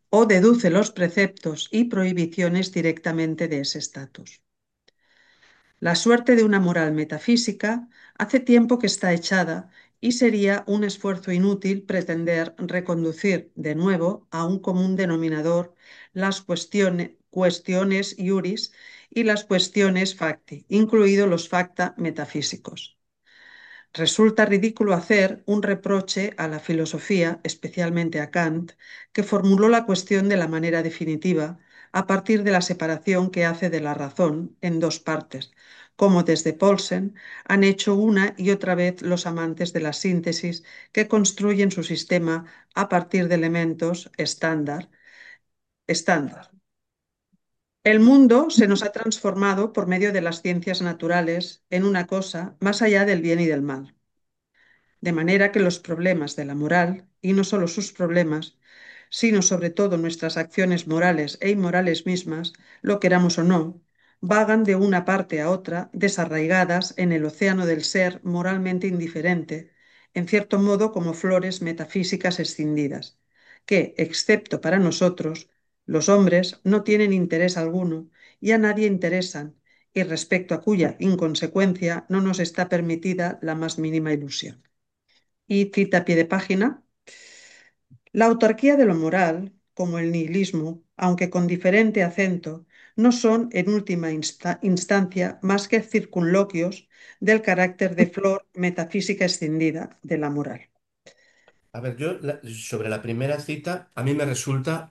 o deduce los preceptos y prohibiciones directamente de ese estatus. La suerte de una moral metafísica hace tiempo que está echada y sería un esfuerzo inútil pretender reconducir de nuevo a un común denominador las cuestiones iuris y las cuestiones facti, incluidos los facta metafísicos. Resulta ridículo hacer un reproche a la filosofía, especialmente a Kant, que formuló la cuestión de la manera definitiva a partir de la separación que hace de la razón en dos partes, como desde Paulsen han hecho una y otra vez los amantes de la síntesis que construyen su sistema a partir de elementos estándar. El mundo se nos ha transformado por medio de las ciencias naturales en una cosa más allá del bien y del mal. De manera que los problemas de la moral, y no solo sus problemas, sino sobre todo nuestras acciones morales e inmorales mismas, lo queramos o no, vagan de una parte a otra, desarraigadas en el océano del ser moralmente indiferente, en cierto modo como flores metafísicas escindidas, que, excepto para nosotros, los hombres no tienen interés alguno y a nadie interesan, y respecto a cuya inconsecuencia no nos está permitida la más mínima ilusión. Y cita a pie de página, la autarquía de lo moral, como el nihilismo, aunque con diferente acento, no son en última instancia más que circunloquios del carácter de flor metafísica escindida de la moral. A ver, sobre la primera cita, a mí me resulta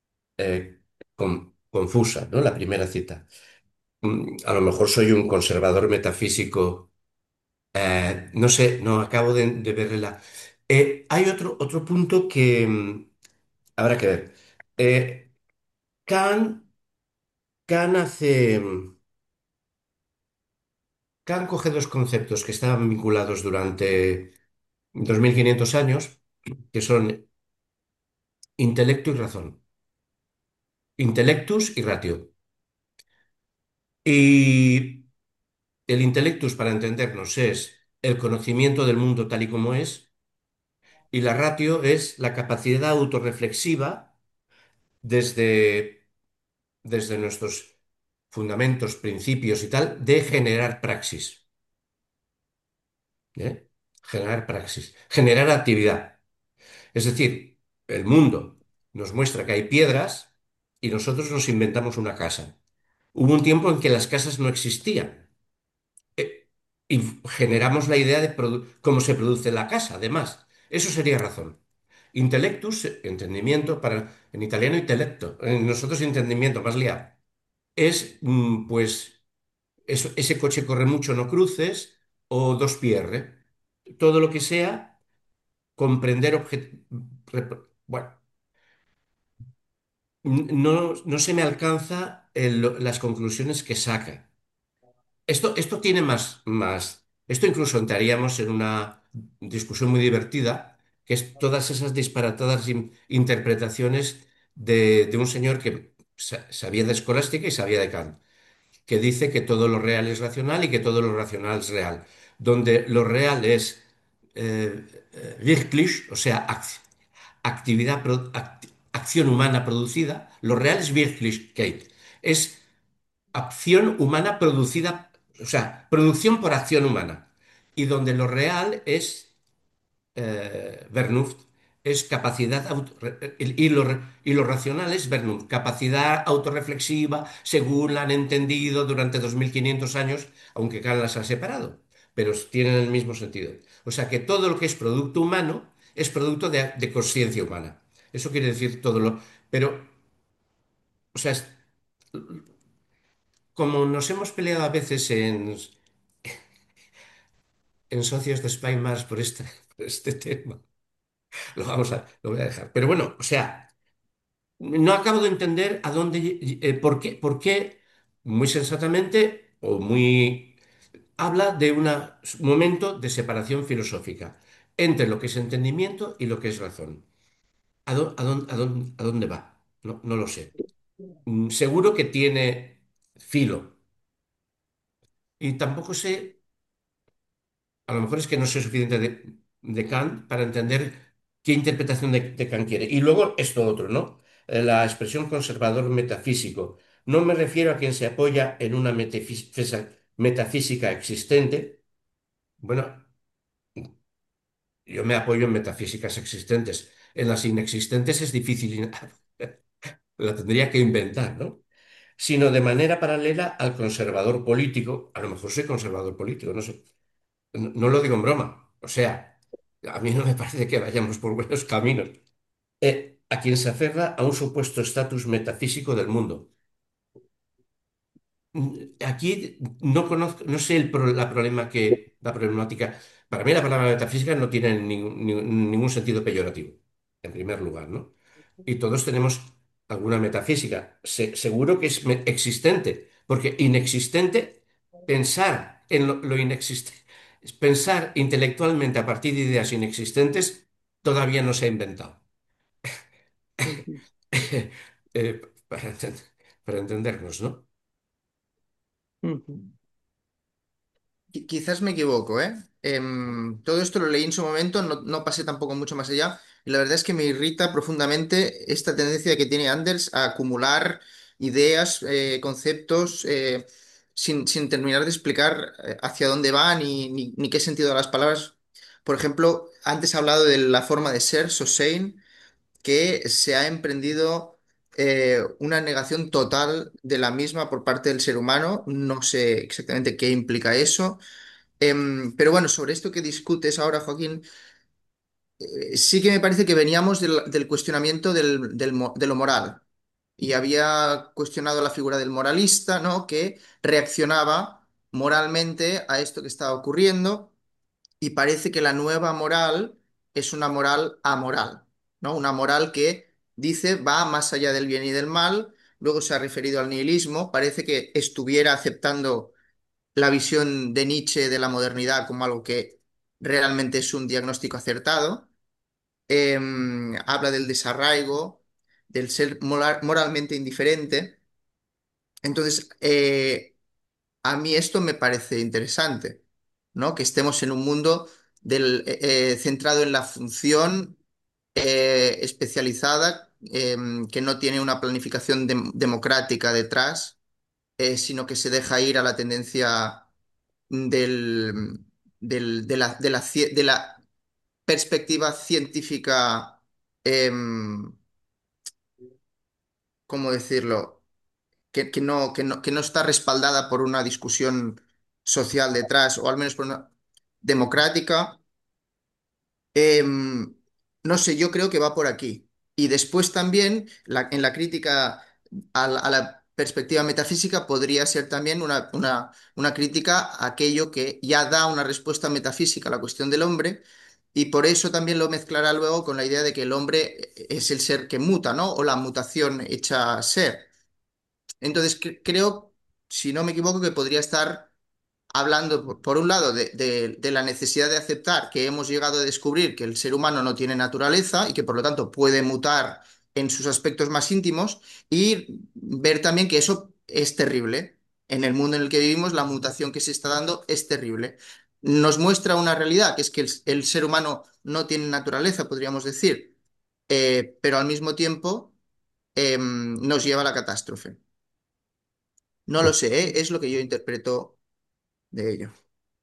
confusa, ¿no? La primera cita. A lo mejor soy un conservador metafísico. No sé, no acabo de verla. Hay otro punto que habrá que ver. Eh, Kant, Kant hace. Kant coge dos conceptos que estaban vinculados durante 2500 años, que son intelecto y razón. Intellectus y ratio. Y el intellectus, para entendernos, es el conocimiento del mundo tal y como es, y la ratio es la capacidad autorreflexiva desde nuestros fundamentos, principios y tal, de generar praxis. ¿Eh? Generar praxis, generar actividad. Es decir, el mundo nos muestra que hay piedras y nosotros nos inventamos una casa. Hubo un tiempo en que las casas no existían. Y generamos la idea de cómo se produce la casa, además. Eso sería razón. Intellectus, entendimiento, en italiano intelecto, en nosotros entendimiento, más liado. Es, pues, ese coche corre mucho, no cruces, o dos PR. Todo lo que sea comprender bueno, no se me alcanza las conclusiones que saca. Esto tiene más. Esto incluso entraríamos en una discusión muy divertida, que es todas esas disparatadas interpretaciones de un señor que sabía de escolástica y sabía de Kant, que dice que todo lo real es racional y que todo lo racional es real, donde lo real es wirklich, o sea, acción humana producida, lo real es Wirklichkeit, es acción humana producida, o sea, producción por acción humana. Y donde lo real es Vernunft, es capacidad, y lo racional es Vernunft, capacidad autorreflexiva, según la han entendido durante 2500 años, aunque Kant las ha separado, pero tienen el mismo sentido. O sea que todo lo que es producto humano es producto de conciencia humana. Eso quiere decir todo lo. Pero, o sea, como nos hemos peleado a veces en socios de Spy por este tema. Lo voy a dejar. Pero bueno, o sea, no acabo de entender a dónde, por qué, muy sensatamente o muy, habla de un momento de separación filosófica entre lo que es entendimiento y lo que es razón. ¿A dónde va? No lo sé. Seguro que tiene filo. Y tampoco sé. A lo mejor es que no sé suficiente de Kant para entender qué interpretación de Kant quiere. Y luego esto otro, ¿no? la expresión conservador metafísico. No me refiero a quien se apoya en una metafísica existente. Bueno, yo me apoyo en metafísicas existentes. En las inexistentes es difícil, la tendría que inventar, ¿no? Sino de manera paralela al conservador político. A lo mejor soy conservador político, no sé. No, no lo digo en broma. O sea, a mí no me parece que vayamos por buenos caminos. A quien se aferra a un supuesto estatus metafísico del mundo. Aquí no conozco, no sé la problemática. Para mí la palabra metafísica no tiene ningún sentido peyorativo, en primer lugar, ¿no? Y todos tenemos alguna metafísica. Seguro que es existente, porque inexistente, pensar en lo inexistente, pensar intelectualmente a partir de ideas inexistentes, todavía no se ha inventado. Ujú, Eh, para entendernos, ¿no? ujú. Quizás me equivoco, ¿eh? Todo esto lo leí en su momento, no pasé tampoco mucho más allá, y la verdad es que me irrita profundamente esta tendencia que tiene Anders a acumular ideas, conceptos, sin terminar de explicar hacia dónde van ni qué sentido da las palabras. Por ejemplo, antes ha hablado de la forma de ser, Sosein, que se ha emprendido una negación total de la misma por parte del ser humano. No sé exactamente qué implica eso. Pero bueno, sobre esto que discutes ahora, Joaquín, sí que me parece que veníamos del cuestionamiento de lo moral. Y había cuestionado la figura del moralista, ¿no? Que reaccionaba moralmente a esto que estaba ocurriendo. Y parece que la nueva moral es una moral amoral, ¿no? Una moral que dice va más allá del bien y del mal. Luego se ha referido al nihilismo. Parece que estuviera aceptando la visión de Nietzsche de la modernidad como algo que realmente es un diagnóstico acertado. Habla del desarraigo, del ser moralmente indiferente. Entonces, a mí esto me parece interesante, ¿no? Que estemos en un mundo centrado en la función especializada, que no tiene una planificación democrática detrás, sino que se deja ir a la tendencia del, de la perspectiva científica, em, ¿cómo decirlo? Que no está respaldada por una discusión social detrás, o al menos por una democrática. Em, no sé, yo creo que va por aquí. Y después también, en la crítica a la perspectiva metafísica, podría ser también una crítica a aquello que ya da una respuesta metafísica a la cuestión del hombre, y por eso también lo mezclará luego con la idea de que el hombre es el ser que muta, ¿no? O la mutación hecha ser. Entonces, creo, si no me equivoco, que podría estar hablando, por un lado, de la necesidad de aceptar que hemos llegado a descubrir que el ser humano no tiene naturaleza y que por lo tanto puede mutar en sus aspectos más íntimos, y ver también que eso es terrible. En el mundo en el que vivimos, la mutación que se está dando es terrible. Nos muestra una realidad, que es que el ser humano no tiene naturaleza, podríamos decir, pero al mismo tiempo nos lleva a la catástrofe. No lo sé, ¿eh? Es lo que yo interpreto de ello.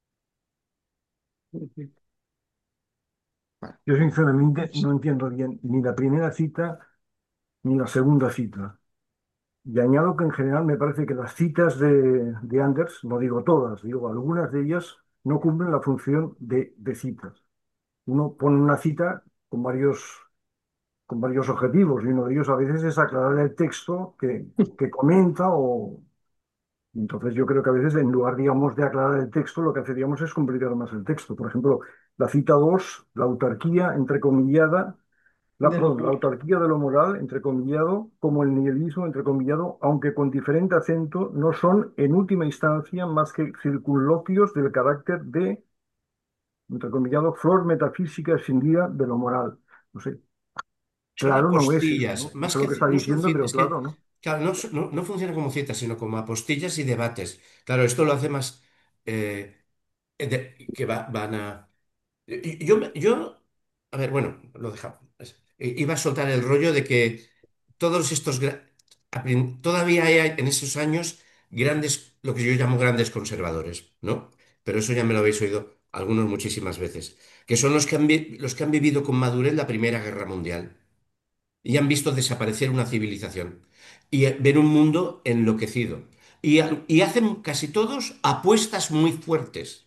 Ujú. Bueno. Yo sinceramente no entiendo bien ni la primera cita ni la segunda cita. Y añado que en general me parece que las citas de Anders, no digo todas, digo algunas de ellas, no cumplen la función de citas. Uno pone una cita con varios objetivos, y uno de ellos a veces es aclarar el texto que comenta, o entonces yo creo que a veces en lugar, digamos, de aclarar el texto, lo que haceríamos es complicar más el texto. Por ejemplo, la cita 2, la autarquía entrecomillada, Del perdón, la amor. autarquía de lo moral, entrecomillado, como el nihilismo, entrecomillado, aunque con diferente acento, no son en última instancia más que circunloquios del carácter de, entrecomillado, flor metafísica escindida de lo moral. No sé, Son claro no es eso, apostillas, ¿no? No más sé lo que que está no son diciendo, pero citas, que claro, ¿no? claro, no funciona como citas, sino como apostillas y debates. Claro, esto lo hace más que van a. Yo, a ver, bueno, lo dejamos. Iba a soltar el rollo de que todos estos, todavía hay en esos años grandes, lo que yo llamo grandes conservadores, ¿no? Pero eso ya me lo habéis oído algunos muchísimas veces, que son los que han vivido con madurez la Primera Guerra Mundial y han visto desaparecer una civilización y ver un mundo enloquecido. Y hacen casi todos apuestas muy fuertes,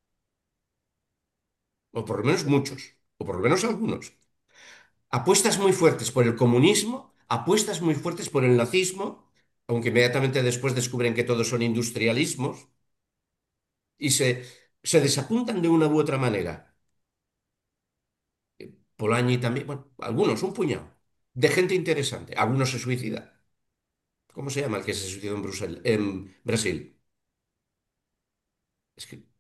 o por lo menos muchos, o por lo menos algunos. Apuestas muy fuertes por el comunismo, apuestas muy fuertes por el nazismo, aunque inmediatamente después descubren que todos son industrialismos, y se desapuntan de una u otra manera. Polanyi también, bueno, algunos, un puñado, de gente interesante. Algunos se suicidan. ¿Cómo se llama el que se suicidó en Brasil? Es que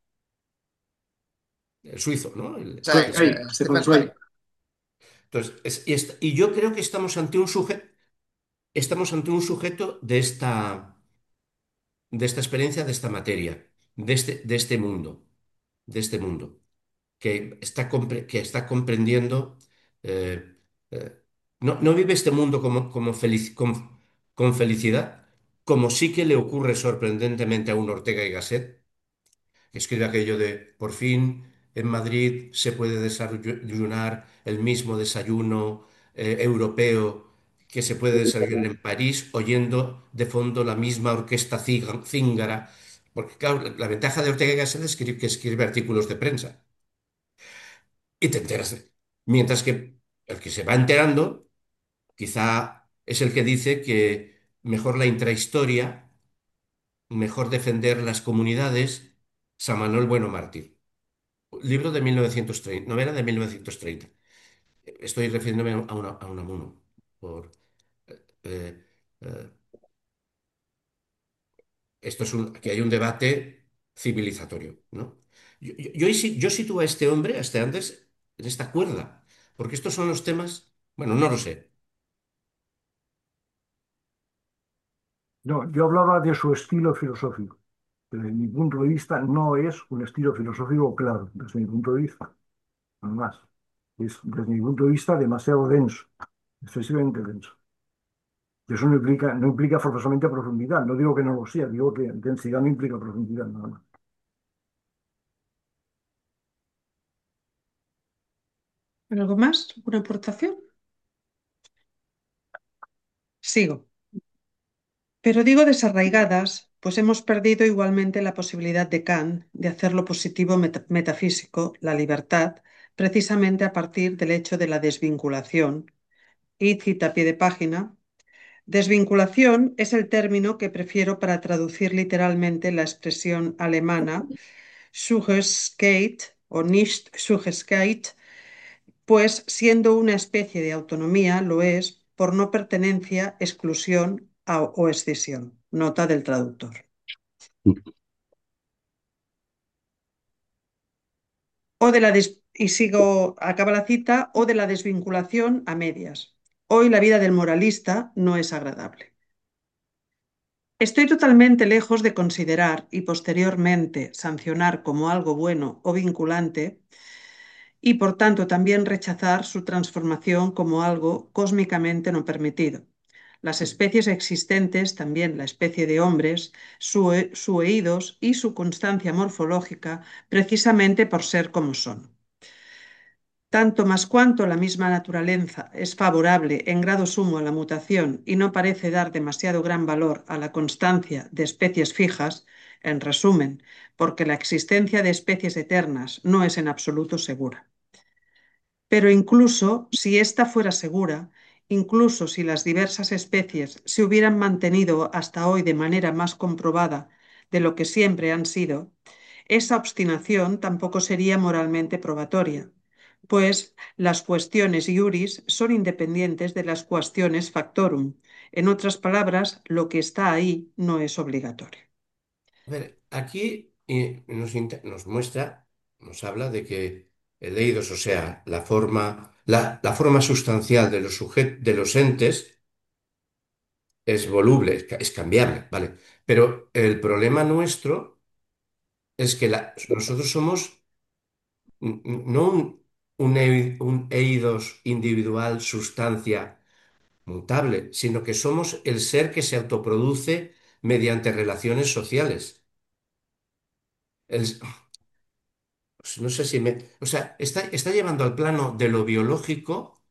el suizo, ¿no? Zweig, Stefan Stefan Zweig. Zweig. Entonces, y yo creo que estamos ante un sujeto de esta experiencia, de esta materia, de este mundo, que está comprendiendo, eh, eh, no vive este mundo con felicidad, como sí que le ocurre sorprendentemente a un Ortega y Gasset, que escribe aquello de, por fin, en Madrid se puede desayunar el mismo desayuno europeo que se puede desayunar en París, oyendo de fondo la misma orquesta cíngara. Porque, claro, la ventaja de Ortega y Gasset es que escribe artículos de prensa y te enteras. Mientras que el que se va enterando, quizá es el que dice que mejor la intrahistoria, mejor defender las comunidades, San Manuel Bueno Mártir. Libro de 1930, novela de 1930. Estoy refiriéndome a Unamuno. Por, eh, eh, aquí hay un debate civilizatorio, ¿no? Yo sitúo a este hombre, a este Anders, en esta cuerda, porque estos son los temas, bueno, no lo sé. No, yo hablaba de su estilo filosófico, que desde mi punto de vista no es un estilo filosófico claro, desde mi punto de vista, no más. Es, desde mi punto de vista, demasiado denso, excesivamente denso. Y eso no implica forzosamente profundidad. No digo que no lo sea, digo que densidad no implica profundidad, nada más. ¿Algo más? ¿Alguna aportación? Sigo. Pero digo desarraigadas, pues hemos perdido igualmente la posibilidad de Kant de hacer lo positivo metafísico, la libertad, precisamente a partir del hecho de la desvinculación. Y cita a pie de página: desvinculación es el término que prefiero para traducir literalmente la expresión alemana Sucheskeit o Nicht-Sucheskeit, pues siendo una especie de autonomía lo es por no pertenencia, exclusión o escisión. Nota del traductor. Y sigo, acaba la cita, o de la desvinculación a medias. Hoy la vida del moralista no es agradable. Estoy totalmente lejos de considerar y posteriormente sancionar como algo bueno o vinculante, y por tanto también rechazar su transformación como algo cósmicamente no permitido. Las especies existentes, también la especie de hombres, su oídos y su constancia morfológica, precisamente por ser como son. Tanto más cuanto la misma naturaleza es favorable en grado sumo a la mutación y no parece dar demasiado gran valor a la constancia de especies fijas, en resumen, porque la existencia de especies eternas no es en absoluto segura. Pero incluso si ésta fuera segura, incluso si las diversas especies se hubieran mantenido hasta hoy de manera más comprobada de lo que siempre han sido, esa obstinación tampoco sería moralmente probatoria, pues las cuestiones iuris son independientes de las cuestiones factorum. En otras palabras, lo que está ahí no es obligatorio. A ver, aquí nos muestra, nos habla de que el eidos, o sea, la forma sustancial de los entes, es voluble, es cambiable, ¿vale? Pero el problema nuestro es que nosotros somos no un eidos individual, sustancia, mutable, sino que somos el ser que se autoproduce mediante relaciones sociales. El- no sé si me... O sea, está llevando al plano de lo biológico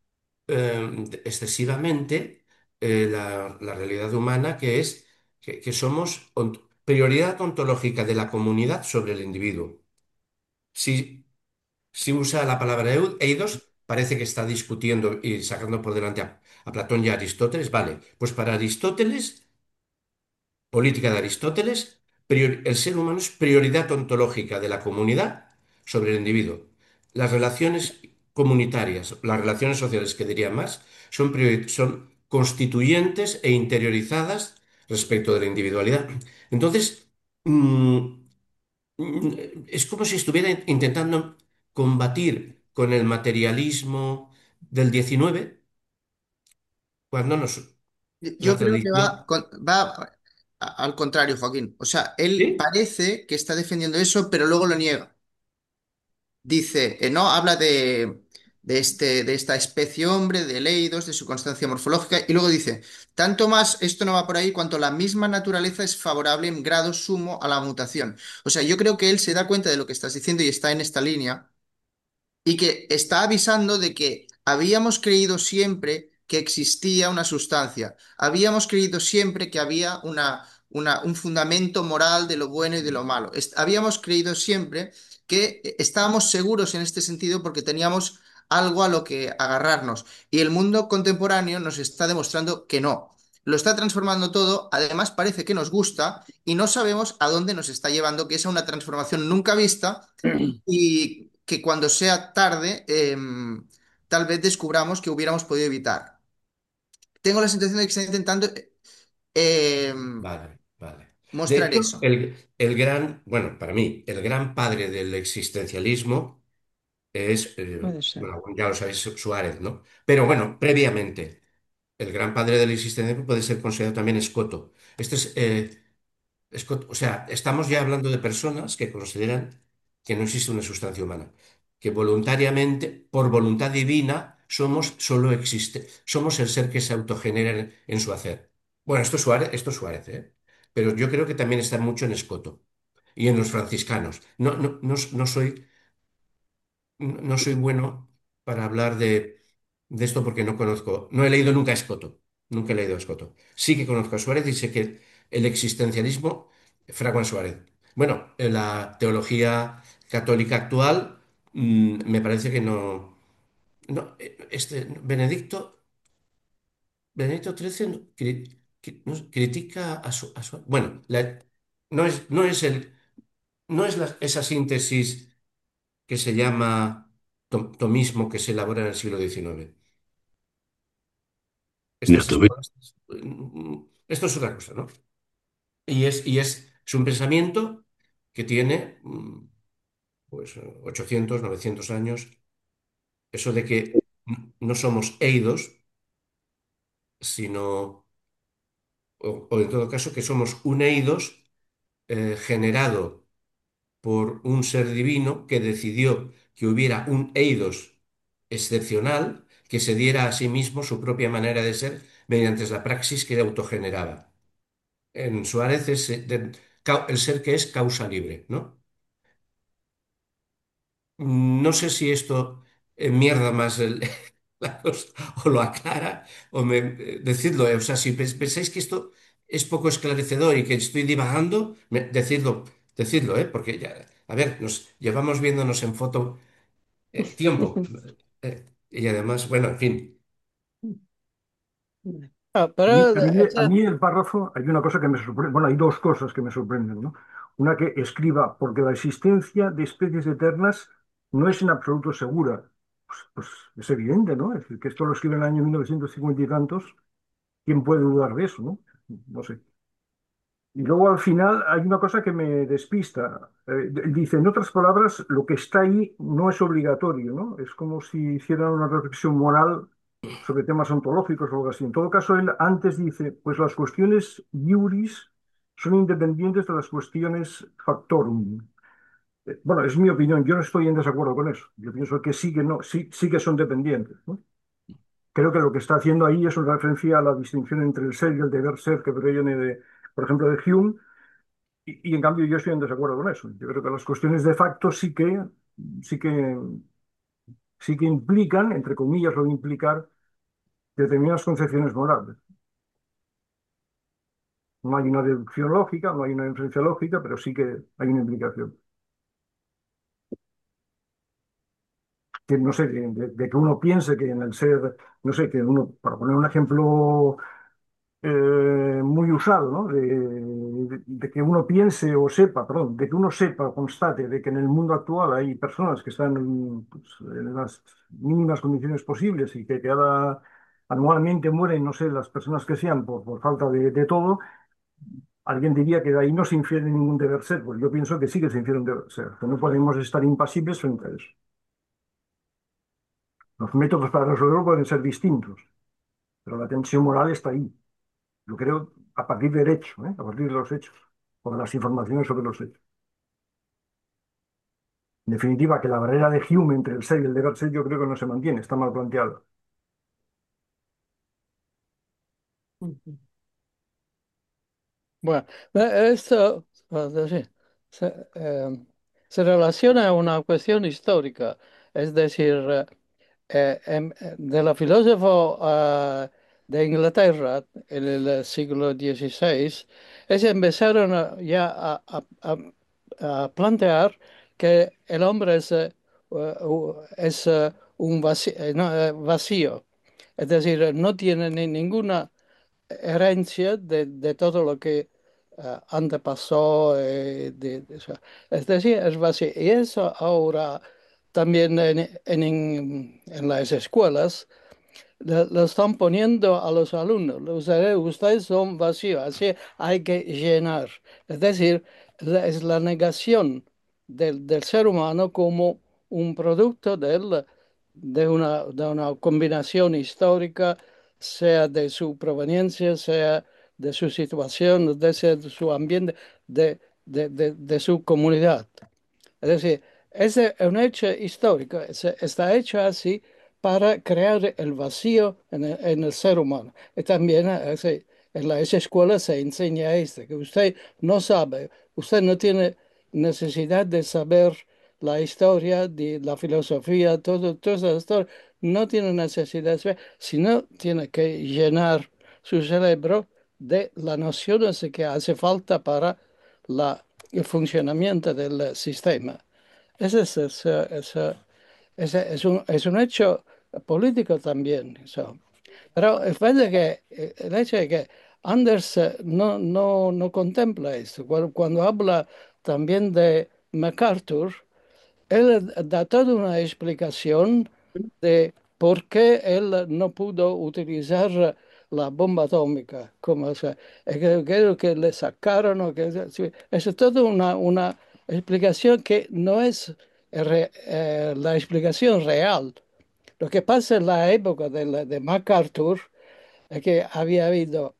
excesivamente la realidad humana, que es que somos prioridad ontológica de la comunidad sobre el individuo. Si, si usa la palabra eidos, parece que está discutiendo y sacando por delante a Platón y a Aristóteles. Vale, pues para Aristóteles, política de Aristóteles, el ser humano es prioridad ontológica de la comunidad sobre el individuo. Las relaciones comunitarias, las relaciones sociales, que diría más, son constituyentes e interiorizadas respecto de la individualidad. Entonces, mm, es como si estuviera intentando combatir con el materialismo del 19 cuando la Yo creo que tradición... al contrario, Joaquín. O sea, él ¿Sí? parece que está defendiendo eso, pero luego lo niega. Dice, no, habla de esta especie hombre, de Leidos, de su constancia morfológica, y luego dice, tanto más esto no va por ahí cuanto la misma naturaleza es favorable en grado sumo a la mutación. O sea, yo creo que él se da cuenta de lo que estás diciendo y está en esta línea y que está avisando de que habíamos creído siempre que existía una sustancia, habíamos creído siempre que había un fundamento moral de lo bueno y de lo malo, habíamos creído siempre que estábamos seguros en este sentido porque teníamos algo a lo que agarrarnos y el mundo contemporáneo nos está demostrando que no. Lo está transformando todo, además parece que nos gusta y no sabemos a dónde nos está llevando, que es a una transformación nunca vista y que cuando sea tarde, tal vez descubramos que hubiéramos podido evitar. Tengo la sensación de que está intentando Vale, vale. De mostrar hecho, eso. el gran, bueno, para mí, el gran padre del existencialismo es, Puede ser. bueno, ya lo sabéis, Suárez, ¿no? Pero bueno, previamente, el gran padre del existencialismo puede ser considerado también Escoto. Este es, o sea, estamos ya hablando de personas que consideran que no existe una sustancia humana, que voluntariamente, por voluntad divina, somos el ser que se autogenera en su hacer. Bueno, esto es Suárez, ¿eh? Pero yo creo que también está mucho en Escoto y en los franciscanos. No soy bueno para hablar de esto porque no he leído nunca a Escoto, nunca he leído a Escoto. Sí que conozco a Suárez y sé que el existencialismo, Fraguan Suárez. Bueno, en la teología católica actual, me parece que no, no, Benedicto XIII no, critica a Suárez. Bueno, no es esa síntesis que se llama tomismo que se elabora en el siglo XIX. No, Estas escuelas, esto es otra cosa, ¿no? Es un pensamiento que tiene pues 800, 900 años, eso de que no somos eidos, sino, o en todo caso, que somos un eidos generado por un ser divino que decidió que hubiera un eidos excepcional que se diera a sí mismo su propia manera de ser mediante la praxis que autogeneraba. En Suárez es el ser que es causa libre, ¿no? No sé si esto mierda más la cosa, o lo aclara, o decidlo, o sea, si pensáis que esto es poco esclarecedor y que estoy divagando, decidlo, porque ya, a ver, nos llevamos viéndonos en foto tiempo. Y además, bueno, en fin, A mí, Pero a mí, a mí el párrafo, hay una cosa que me sorprende, bueno, hay dos cosas que me sorprenden, ¿no? Una que escriba, porque la existencia de especies eternas no es en absoluto segura. Pues es evidente, ¿no? Es decir, que esto lo escribe en el año 1950 y tantos, ¿quién puede dudar de eso, no? No sé. Y luego al final hay una cosa que me despista. Dice, en otras palabras, lo que está ahí no es obligatorio, ¿no? Es como si hicieran una reflexión moral sobre temas ontológicos o algo así. En todo caso, él antes dice, pues las cuestiones iuris son independientes de las cuestiones factorum. Bueno, es mi opinión, yo no estoy en desacuerdo con eso. Yo pienso que sí que no, sí, sí que son dependientes, ¿no? creo que lo que está haciendo ahí es una referencia a la distinción entre el ser y el deber ser que proviene de, por ejemplo, de Hume, y en cambio yo estoy en desacuerdo con eso. Yo creo que las cuestiones de facto sí que, sí que implican, entre comillas, lo de implicar determinadas concepciones morales. No hay una deducción lógica, no hay una inferencia lógica, pero sí que hay una implicación. Que no sé, de que uno piense que en el ser, no sé, que uno, para poner un ejemplo muy usado, ¿no? De que uno piense o sepa, perdón, de que uno sepa o constate de que en el mundo actual hay personas que están pues, en las mínimas condiciones posibles y que anualmente mueren, no sé, las personas que sean por falta de todo. Alguien diría que de ahí no se infiere ningún deber ser, pues yo pienso que sí que se infiere un deber ser, que no podemos estar impasibles frente a eso. Los métodos para resolverlo pueden ser distintos, pero la tensión moral está ahí. Yo creo a partir del hecho, ¿eh? A partir de los hechos, o de las informaciones sobre los hechos. En definitiva, que la barrera de Hume entre el ser y el deber ser yo creo que no se mantiene, está mal planteada. Bueno, esto decir, se relaciona a una cuestión histórica, es decir, de la filósofo de Inglaterra en el siglo XVI, empezaron a plantear que el hombre es un vacío, no, vacío, es decir, no tiene ninguna herencia de todo lo que antepasó. O sea, es decir, es vacío. Y eso ahora también en las escuelas lo están poniendo a los alumnos. Ustedes son vacíos, así hay que llenar. Es decir, es la negación del ser humano como un producto de una combinación histórica, sea de su proveniencia, sea de su situación, sea de su ambiente, de su comunidad. Es decir, ese es un hecho histórico, está hecho así para crear el vacío en el ser humano. Y también en las escuelas se enseña esto, que usted no sabe, usted no tiene necesidad de saber la historia, de la filosofía, toda esa historia, no tiene necesidad de saber, sino tiene que llenar su cerebro de las nociones que hace falta para el funcionamiento del sistema. Ese es un hecho político también. Pero fíjate que el hecho de que Anders no contempla esto. Cuando habla también de MacArthur, él da toda una explicación de por qué él no pudo utilizar la bomba atómica, como sea, que le sacaron, sí, es toda una explicación que no es la explicación real. Lo que pasa en la época de MacArthur es que había habido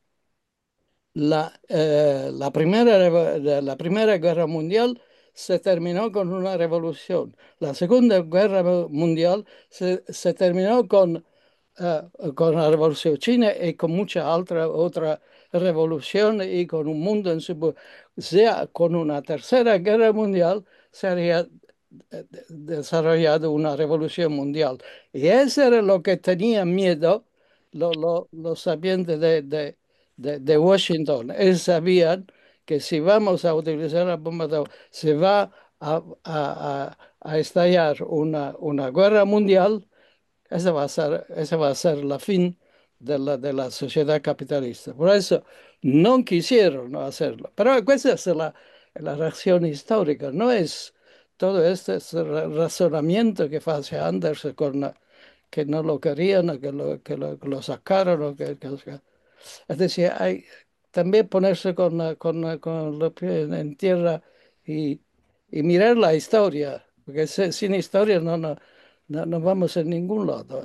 la Primera Guerra Mundial se terminó con una revolución. La Segunda Guerra Mundial se terminó con la Revolución China y con mucha otra revolución y con un mundo en su. Sea con una Tercera Guerra Mundial se había desarrollado una revolución mundial. Y eso era lo que tenían miedo los sabientes de Washington. Ellos sabían que si vamos a utilizar la bomba atómica, se va a estallar una guerra mundial. Ese va a ser la fin de la sociedad capitalista. Por eso no quisieron hacerlo. Pero esa es la reacción histórica, no es todo este razonamiento que hace Anders con que no lo querían, que lo sacaron. Es decir, hay también ponerse con los pies en tierra y, y mirar la historia, porque sin historia no vamos a ningún lado.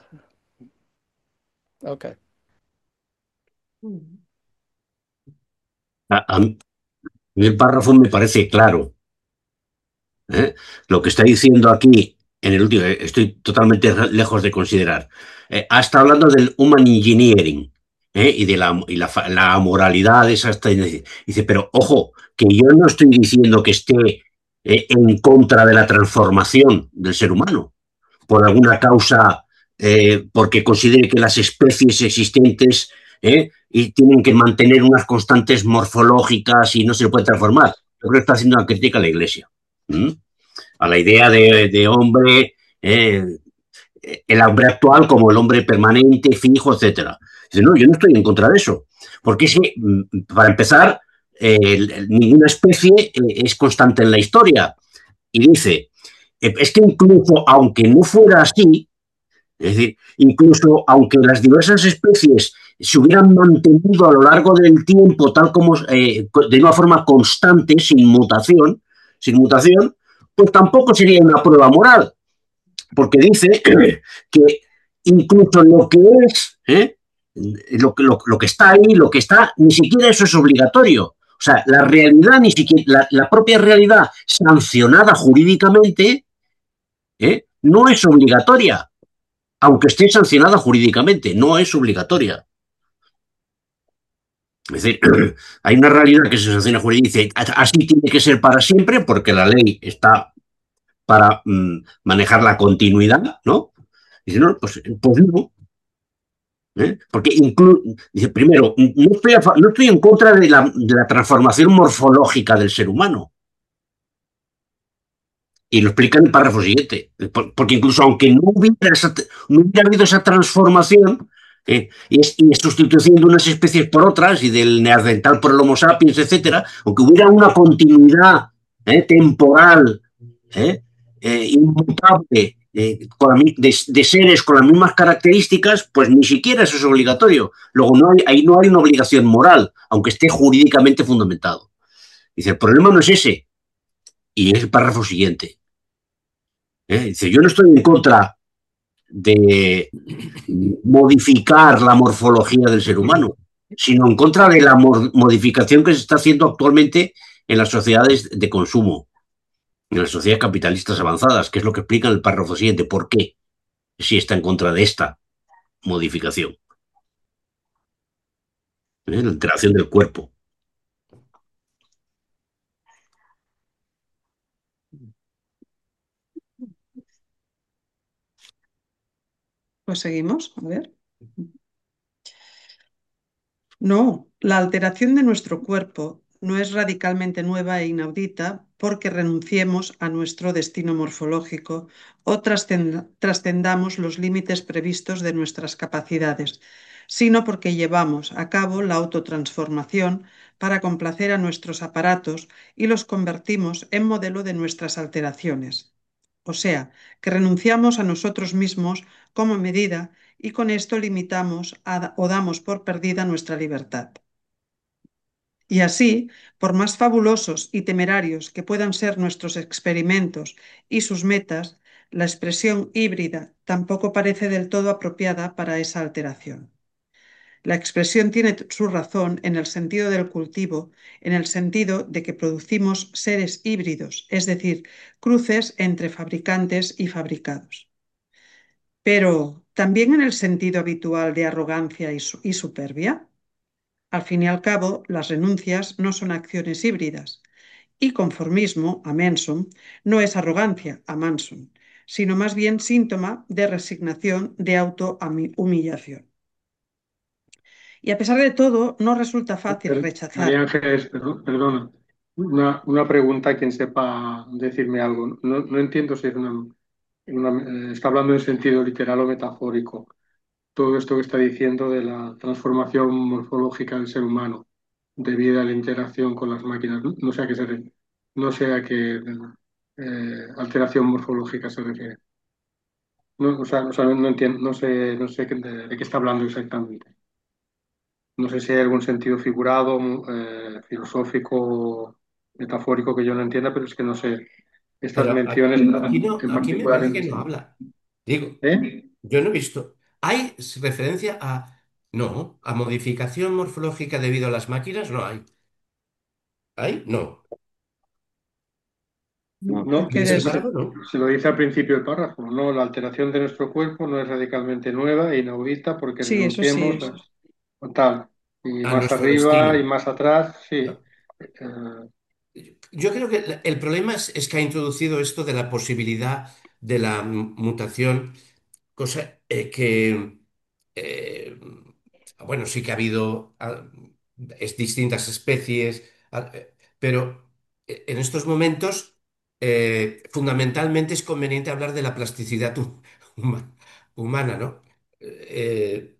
Ok. A mí el párrafo me parece claro, ¿eh? Lo que está diciendo aquí en el último, estoy totalmente lejos de considerar. Ha estado hablando del human engineering, y de la moralidad de esas tendencias. Dice, pero ojo, que yo no estoy diciendo que esté en contra de la transformación del ser humano por alguna causa, porque considere que las especies existentes y tienen que mantener unas constantes morfológicas y no se le puede transformar. Yo creo que está haciendo una crítica a la Iglesia. ¿Mm? A la idea de hombre, el hombre actual como el hombre permanente, fijo, etcétera. Dice, no, yo no estoy en contra de eso. Porque es que, para empezar, ninguna especie es constante en la historia. Y dice, es que incluso aunque no fuera así, es decir, incluso aunque las diversas especies se hubieran mantenido a lo largo del tiempo tal como de una forma constante, sin mutación, pues tampoco sería una prueba moral, porque dice que incluso lo que es, lo que está ahí, lo que está, ni siquiera eso es obligatorio. O sea, la realidad, ni siquiera la propia realidad sancionada jurídicamente, no es obligatoria, aunque esté sancionada jurídicamente, no es obligatoria. Es decir, hay una realidad que se sanciona jurídicamente y dice, así tiene que ser para siempre, porque la ley está para manejar la continuidad, ¿no? Dice, no, pues no. Porque dice, primero, no estoy en contra de la transformación morfológica del ser humano. Y lo explica en el párrafo siguiente. Porque incluso aunque no hubiera habido esa transformación, y sustitución de unas especies por otras, y del neandertal por el Homo sapiens, etcétera, aunque hubiera una continuidad temporal, inmutable, de seres con las mismas características, pues ni siquiera eso es obligatorio. Luego, ahí no hay una obligación moral, aunque esté jurídicamente fundamentado. Dice, el problema no es ese. Y es el párrafo siguiente. Dice, yo no estoy en contra de modificar la morfología del ser humano, sino en contra de la modificación que se está haciendo actualmente en las sociedades de consumo, en las sociedades capitalistas avanzadas, que es lo que explica en el párrafo siguiente. ¿Por qué? Si está en contra de esta modificación, la alteración del cuerpo. Pues seguimos, a ver. No, la alteración de nuestro cuerpo no es radicalmente nueva e inaudita porque renunciemos a nuestro destino morfológico o trascendamos los límites previstos de nuestras capacidades, sino porque llevamos a cabo la autotransformación para complacer a nuestros aparatos y los convertimos en modelo de nuestras alteraciones. O sea, que renunciamos a nosotros mismos como medida y con esto limitamos o damos por perdida nuestra libertad. Y así, por más fabulosos y temerarios que puedan ser nuestros experimentos y sus metas, la expresión híbrida tampoco parece del todo apropiada para esa alteración. La expresión tiene su razón en el sentido del cultivo, en el sentido de que producimos seres híbridos, es decir, cruces entre fabricantes y fabricados. Pero también en el sentido habitual de arrogancia y superbia. Al fin y al cabo, las renuncias no son acciones híbridas, y conformismo, a mensum, no es arrogancia, a mansum, sino más bien síntoma de resignación, de autohumillación. Y a pesar de todo, no resulta fácil María rechazar. Ángeles, perdona, una pregunta a quien sepa decirme algo. No, no entiendo si es está hablando en sentido literal o metafórico. Todo esto que está diciendo de la transformación morfológica del ser humano debido a la interacción con las máquinas. No sé a qué no sé a qué alteración morfológica se refiere. No, o sea, no entiendo, no sé de qué está hablando exactamente. No sé si hay algún sentido figurado, filosófico, metafórico que yo no entienda, pero es que no sé. Estas Pero menciones aquí no, en aquí me particular parece en que no este. habla. Digo, ¿Eh? yo no he visto. ¿Hay referencia a... No, a modificación morfológica debido a las máquinas? No hay. ¿Hay? No. No, ¿qué No, Y sin quieres? embargo, no. se lo dice al principio del párrafo. No, la alteración de nuestro cuerpo no es radicalmente nueva e inaudita porque Sí, eso sí, renunciemos eso. a tal. Y A más nuestro arriba y destino, más atrás, sí. ¿no? Yo creo que el problema es que ha introducido esto de la posibilidad de la mutación, cosa que, eh, bueno, sí que ha habido distintas especies, pero en estos momentos fundamentalmente es conveniente hablar de la plasticidad huma- humana, ¿no? Eh,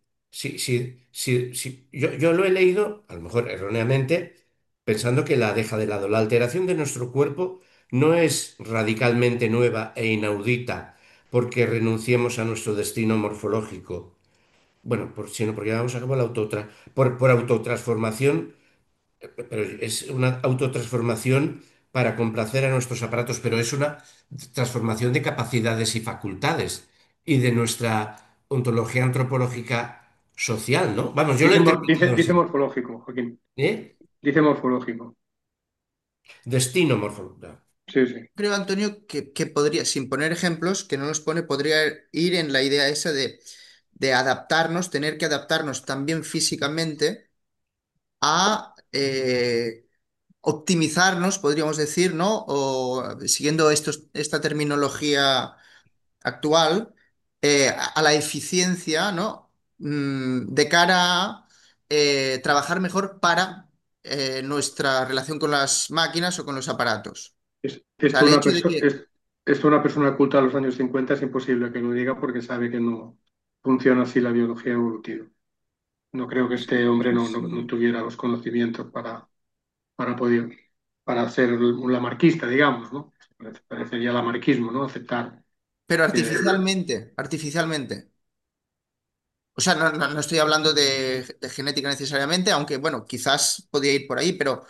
yo lo he leído, a lo mejor erróneamente, pensando que la deja de lado. La alteración de nuestro cuerpo no es radicalmente nueva e inaudita porque renunciemos a nuestro destino morfológico. Bueno, sino porque vamos a cabo la por autotransformación, pero es una autotransformación para complacer a nuestros aparatos, pero es una transformación de capacidades y facultades y de nuestra ontología antropológica social, ¿no? Vamos, yo lo he interpretado Dice así. morfológico, Joaquín. ¿Eh? Dice morfológico. Destino morfológico. Sí, sí. Creo, Antonio, que podría, sin poner ejemplos, que no los pone, podría ir en la idea esa de adaptarnos, tener que adaptarnos también físicamente a optimizarnos, podríamos decir, ¿no? O siguiendo esta terminología actual, a la eficiencia, ¿no? De cara a trabajar mejor para nuestra relación con las máquinas o con los aparatos. O sea, Esto el hecho de que esto una persona culta a los años 50 es imposible que lo diga porque sabe que no funciona así la biología evolutiva. No creo que este hombre no tuviera los conocimientos para poder, para ser un lamarquista, digamos, ¿no? Parecería lamarquismo, ¿no? Aceptar pero que artificialmente. O sea, no estoy hablando de genética necesariamente, aunque bueno, quizás podría ir por ahí, pero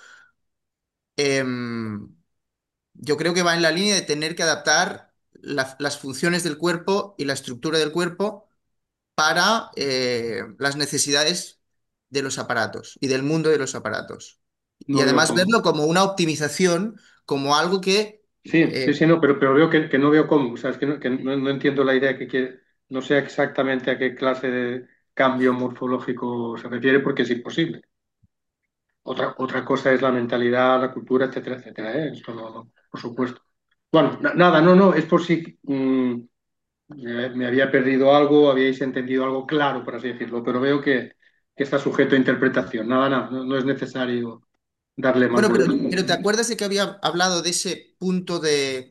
em, yo creo que va en la línea de tener que adaptar las funciones del cuerpo y la estructura del cuerpo para las necesidades de los aparatos y del mundo de los aparatos. Y no veo además cómo. verlo como una optimización, como algo que Sí, sí, eh, sí, no, pero veo que no veo cómo. O sea, es que no entiendo la idea que quiere, no sé exactamente a qué clase de cambio morfológico se refiere porque es imposible. Otra cosa es la mentalidad, la cultura, etcétera, etcétera, ¿eh? Esto no, por supuesto. Bueno, nada, no, es por si me había perdido algo, habíais entendido algo claro, por así decirlo, pero veo que está sujeto a interpretación. Nada, no es necesario darle más bueno, vueltas. pero ¿te acuerdas de que había hablado de ese punto de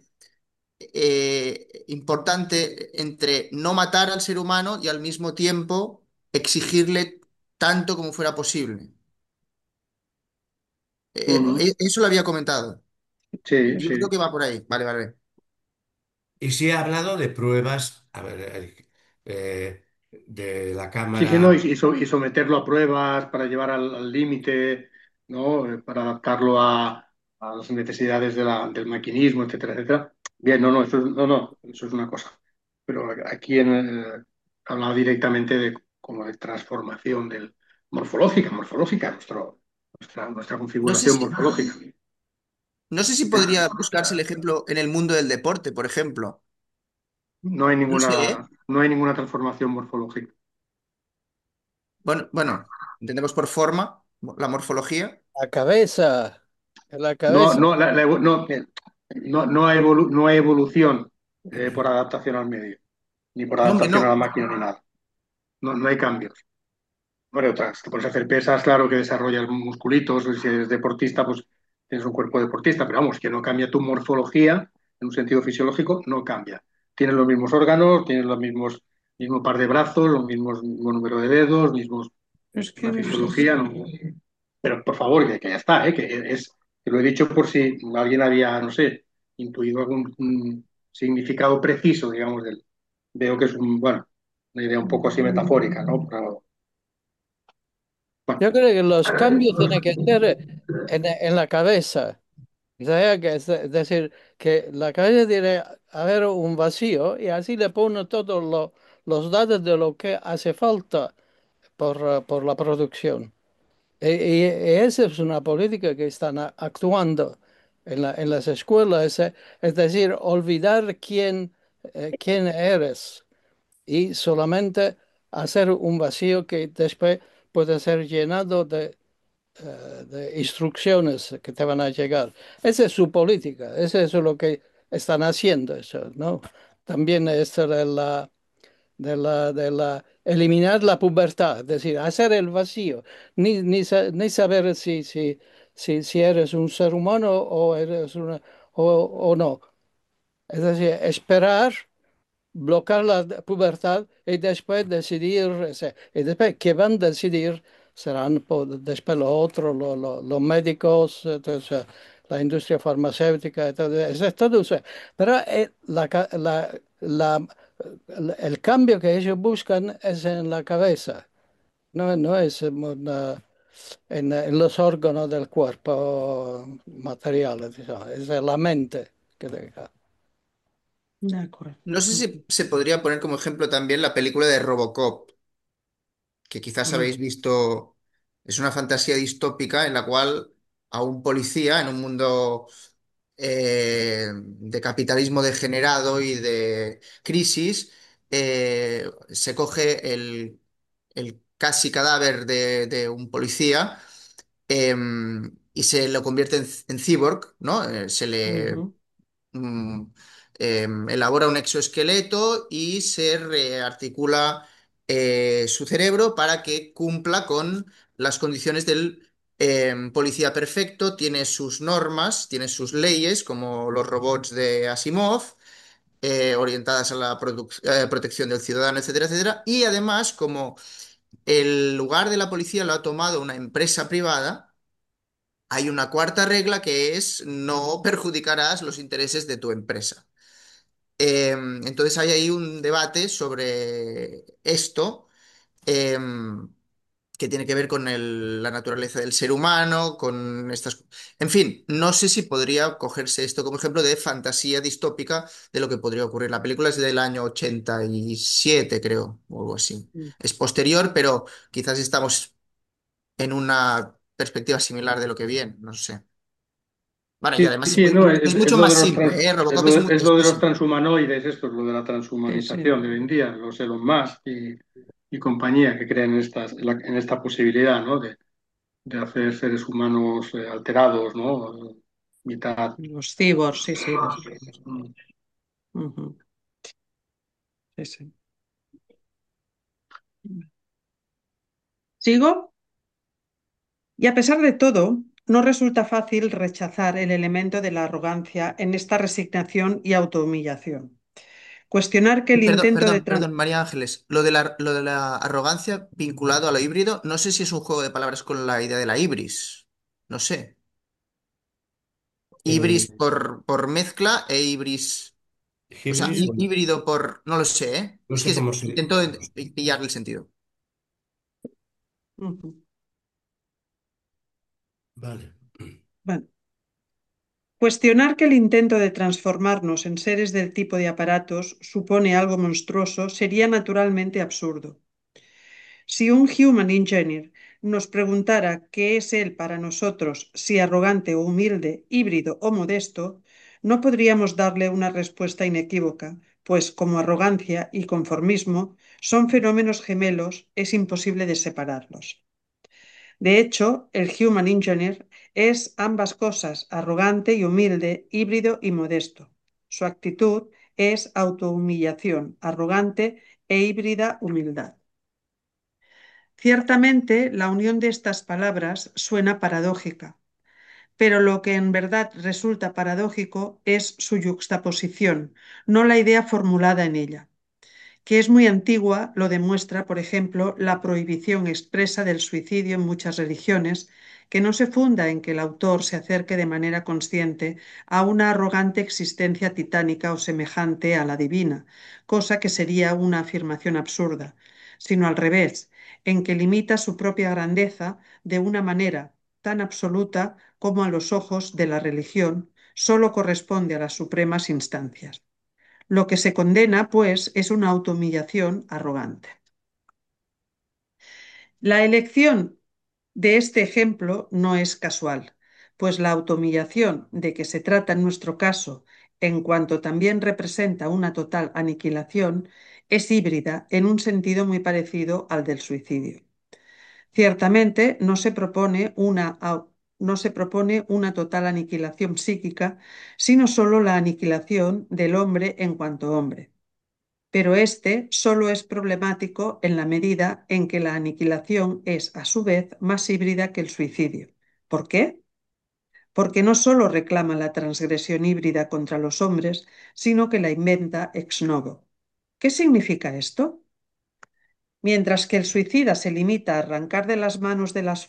importante entre no matar al ser humano y al mismo tiempo exigirle tanto como fuera posible? Ujú. Eso lo había comentado. Sí, Yo creo sí. que va por ahí. Vale, vale. Y sí he hablado de pruebas, a ver, de la Sí, sí, no, cámara. y someterlo a pruebas para llevar al límite, ¿no? Para adaptarlo a las necesidades del maquinismo, etcétera, etcétera. Bien, eso es una cosa. Pero aquí hablaba directamente de como de transformación morfológica, nuestra No sé configuración si, morfológica. no sé si podría buscarse el ejemplo en el mundo del deporte, por ejemplo. No hay No sé, ¿eh? ninguna transformación morfológica. Bueno, entendemos por forma, la morfología. La cabeza, la No, cabeza. no, no hay evolución por adaptación al medio, ni por No, hombre, adaptación a la no. máquina, ni nada. No hay cambios. Bueno, otras, te puedes hacer pesas, claro que desarrollas musculitos, si eres deportista, pues tienes un cuerpo deportista, pero vamos, que no cambia tu morfología en un sentido fisiológico, no cambia. Tienes los mismos órganos, tienes mismo par de brazos, mismo número de dedos, Es la que sí, fisiología, no. Pero por favor, que ya está, que lo he dicho por si alguien había, no sé, intuido algún significado preciso, digamos, veo que es bueno, una idea un poco así metafórica, ¿no? Pero, bueno, Yo creo que los cambios tienen que ser en la cabeza. O sea, es decir, que la cabeza tiene haber un vacío y así le pone todos los datos de lo que hace falta por la producción. Y esa es una política que están actuando. en las escuelas, es decir, olvidar quién eres y solamente hacer un vacío que después puede ser llenado de instrucciones que te van a llegar. Esa es su política, eso es lo que están haciendo, eso, ¿no? También esto eliminar la pubertad, es decir, hacer el vacío, ni saber si eres un ser humano o eres o no. Es decir, esperar bloquear la pubertad y después decidir, y después que van a decidir serán después lo otro, los médicos, entonces, la industria farmacéutica, es todo eso. Pero el cambio que ellos buscan es en la cabeza, no es en los órganos del cuerpo materiales, es en la mente que deja. De acuerdo. No sé si se podría poner como ejemplo también la película de Robocop, que quizás Mm, habéis visto, es una fantasía distópica en la cual a un policía en un mundo de capitalismo degenerado y de crisis, se coge el casi cadáver de un policía y se lo convierte en cyborg, ¿no? Se le ujú, mm, elabora un exoesqueleto y se rearticula su cerebro para que cumpla con las condiciones del policía perfecto, tiene sus normas, tiene sus leyes, como los robots de Asimov, orientadas a la protección del ciudadano, etcétera, etcétera. Y además, como el lugar de la policía lo ha tomado una empresa privada, hay una cuarta regla que es no perjudicarás los intereses de tu empresa. Entonces hay ahí un debate sobre esto, que tiene que ver con la naturaleza del ser humano, con estas... En fin, no sé si podría cogerse esto como ejemplo de fantasía distópica de lo que podría ocurrir. La película es del año 87, creo, o algo así. mm. Es posterior, pero quizás estamos en una perspectiva similar de lo que viene, no sé. Bueno, y Sí, además sí, no, es es mucho lo de más los simple, ¿eh? Robocop es es lo muy de los simple. transhumanoides, esto es lo de la Sí, sí. transhumanización de hoy en día, los Elon Musk y compañía que creen en esta posibilidad, ¿no? De hacer seres humanos alterados, ¿no? Mitad. Los cibors, sí, sí, los cibors. Ujú, sí, sí. ¿Sigo? Y a pesar de todo, no resulta fácil rechazar el elemento de la arrogancia en esta resignación y autohumillación. Cuestionar que el Perdón, intento de... perdón, perdón, María Ángeles. Lo de la arrogancia vinculado a lo híbrido, no sé si es un juego de palabras con la idea de la ibris. No sé. Ibris Eh, por mezcla e ibris. O sea, Hibris, bueno, híbrido por. No lo sé, ¿eh? no Es sé que cómo se... intento pillar el sentido. Ujú. Vale. Bueno, cuestionar que el intento de transformarnos en seres del tipo de aparatos supone algo monstruoso sería naturalmente absurdo. Si un human engineer nos preguntara qué es él para nosotros, si arrogante o humilde, híbrido o modesto, no podríamos darle una respuesta inequívoca, pues como arrogancia y conformismo son fenómenos gemelos, es imposible de separarlos. De hecho, el human engineer es ambas cosas, arrogante y humilde, híbrido y modesto. Su actitud es autohumillación, arrogante e híbrida humildad. Ciertamente, la unión de estas palabras suena paradójica, pero lo que en verdad resulta paradójico es su yuxtaposición, no la idea formulada en ella. Que es muy antigua lo demuestra, por ejemplo, la prohibición expresa del suicidio en muchas religiones, que no se funda en que el autor se acerque de manera consciente a una arrogante existencia titánica o semejante a la divina, cosa que sería una afirmación absurda, sino al revés, en que limita su propia grandeza de una manera tan absoluta como a los ojos de la religión sólo corresponde a las supremas instancias. Lo que se condena, pues, es una autohumillación arrogante. La elección de este ejemplo no es casual, pues la autohumillación de que se trata en nuestro caso, en cuanto también representa una total aniquilación, es híbrida en un sentido muy parecido al del suicidio. Ciertamente no se propone una total aniquilación psíquica, sino solo la aniquilación del hombre en cuanto hombre. Pero este solo es problemático en la medida en que la aniquilación es, a su vez, más híbrida que el suicidio. ¿Por qué? Porque no solo reclama la transgresión híbrida contra los hombres, sino que la inventa ex novo. ¿Qué significa esto? Mientras que el suicida se limita a arrancar de las manos de las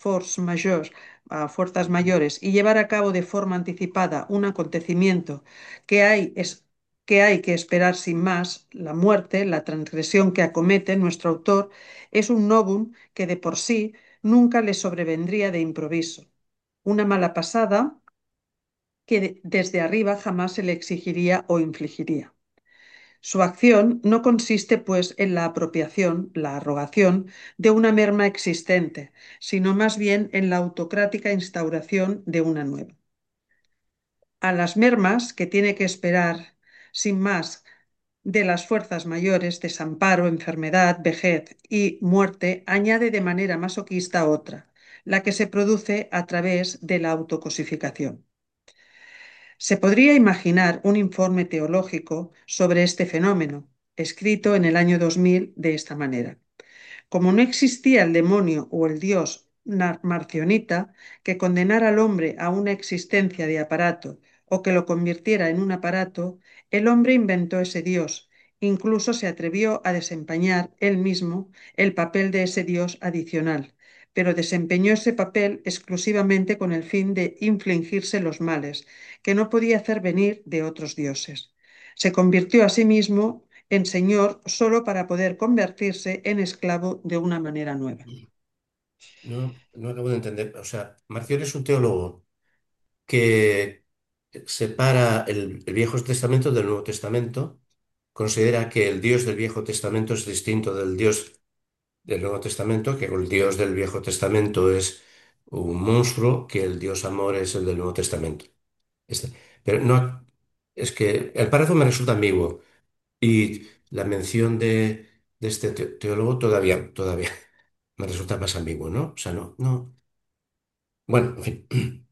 fuerzas mayores y llevar a cabo de forma anticipada un acontecimiento que hay que esperar sin más, la muerte, la transgresión que acomete nuestro autor, es un novum que de por sí nunca le sobrevendría de improviso. Una mala pasada que desde arriba jamás se le exigiría o infligiría. Su acción no consiste, pues, en la apropiación, la arrogación, de una merma existente, sino más bien en la autocrática instauración de una nueva. A las mermas que tiene que esperar, sin más, de las fuerzas mayores, desamparo, enfermedad, vejez y muerte, añade de manera masoquista otra, la que se produce a través de la autocosificación. Se podría imaginar un informe teológico sobre este fenómeno, escrito en el año 2000 de esta manera. Como no existía el demonio o el dios marcionita que condenara al hombre a una existencia de aparato o que lo convirtiera en un aparato, el hombre inventó ese dios. Incluso se atrevió a desempeñar él mismo el papel de ese dios adicional, pero desempeñó ese papel exclusivamente con el fin de infligirse los males, que no podía hacer venir de otros dioses. Se convirtió a sí mismo en señor solo para poder convertirse en esclavo de una manera nueva. No acabo de entender. O sea, Marcial es un teólogo que separa el Viejo Testamento del Nuevo Testamento, considera que el Dios del Viejo Testamento es distinto del Dios del Nuevo Testamento, que el Dios del Viejo Testamento es un monstruo, que el Dios amor es el del Nuevo Testamento. Este- Pero no, es que el párrafo me resulta ambiguo y la mención de este teólogo todavía me resulta más ambiguo, ¿no? O sea, no. Bueno, en fin.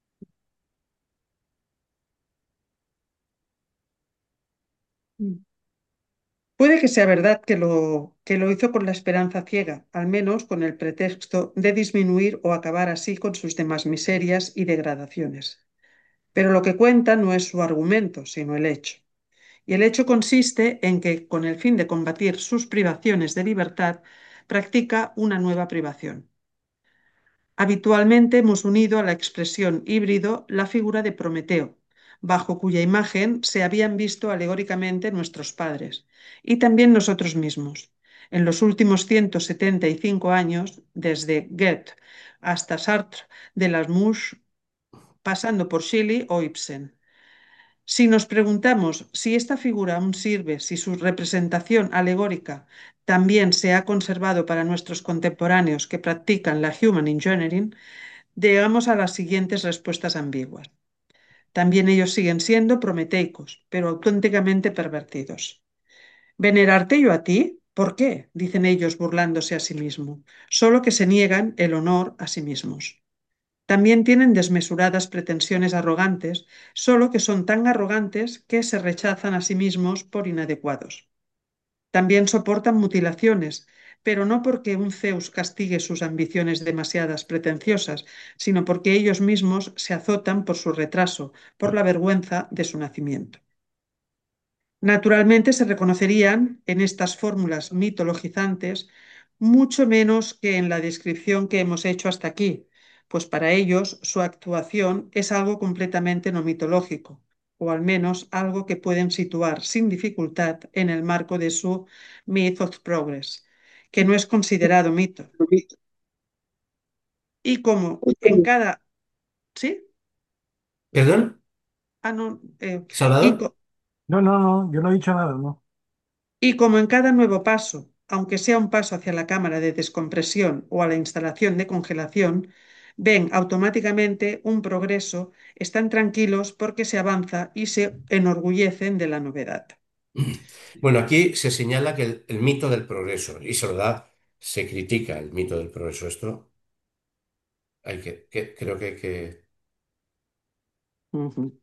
Puede que sea verdad que lo hizo con la esperanza ciega, al menos con el pretexto de disminuir o acabar así con sus demás miserias y degradaciones. Pero lo que cuenta no es su argumento, sino el hecho. Y el hecho consiste en que, con el fin de combatir sus privaciones de libertad, practica una nueva privación. Habitualmente hemos unido a la expresión híbrido la figura de Prometeo, bajo cuya imagen se habían visto alegóricamente nuestros padres, y también nosotros mismos. En los últimos 175 años, desde Goethe hasta Sartre de Lasmus, pasando por Shelley o Ibsen. Si nos preguntamos si esta figura aún sirve, si su representación alegórica también se ha conservado para nuestros contemporáneos que practican la Human Engineering, llegamos a las siguientes respuestas ambiguas. También ellos siguen siendo prometeicos, pero auténticamente pervertidos. ¿Venerarte yo a ti? ¿Por qué? Dicen ellos burlándose a sí mismos. Solo que se niegan el honor a sí mismos. También tienen desmesuradas pretensiones arrogantes, solo que son tan arrogantes que se rechazan a sí mismos por inadecuados. También soportan mutilaciones, pero no porque un Zeus castigue sus ambiciones demasiadas pretenciosas, sino porque ellos mismos se azotan por su retraso, por la vergüenza de su nacimiento. Naturalmente se reconocerían en estas fórmulas mitologizantes mucho menos que en la descripción que hemos hecho hasta aquí, pues para ellos su actuación es algo completamente no mitológico, o al menos algo que pueden situar sin dificultad en el marco de su Myth of Progress, que no es considerado mito. Y como en cada... ¿Sí? ¿Perdón? Ah, no, y, ¿Salvador? co- No, yo no he dicho nada, no. Y como en cada nuevo paso, aunque sea un paso hacia la cámara de descompresión o a la instalación de congelación, ven automáticamente un progreso, están tranquilos porque se avanza y se enorgullecen de la novedad. Bueno, aquí se señala que el mito del progreso, y se lo da, se critica el mito del progreso. Esto creo que hay que... Ujú.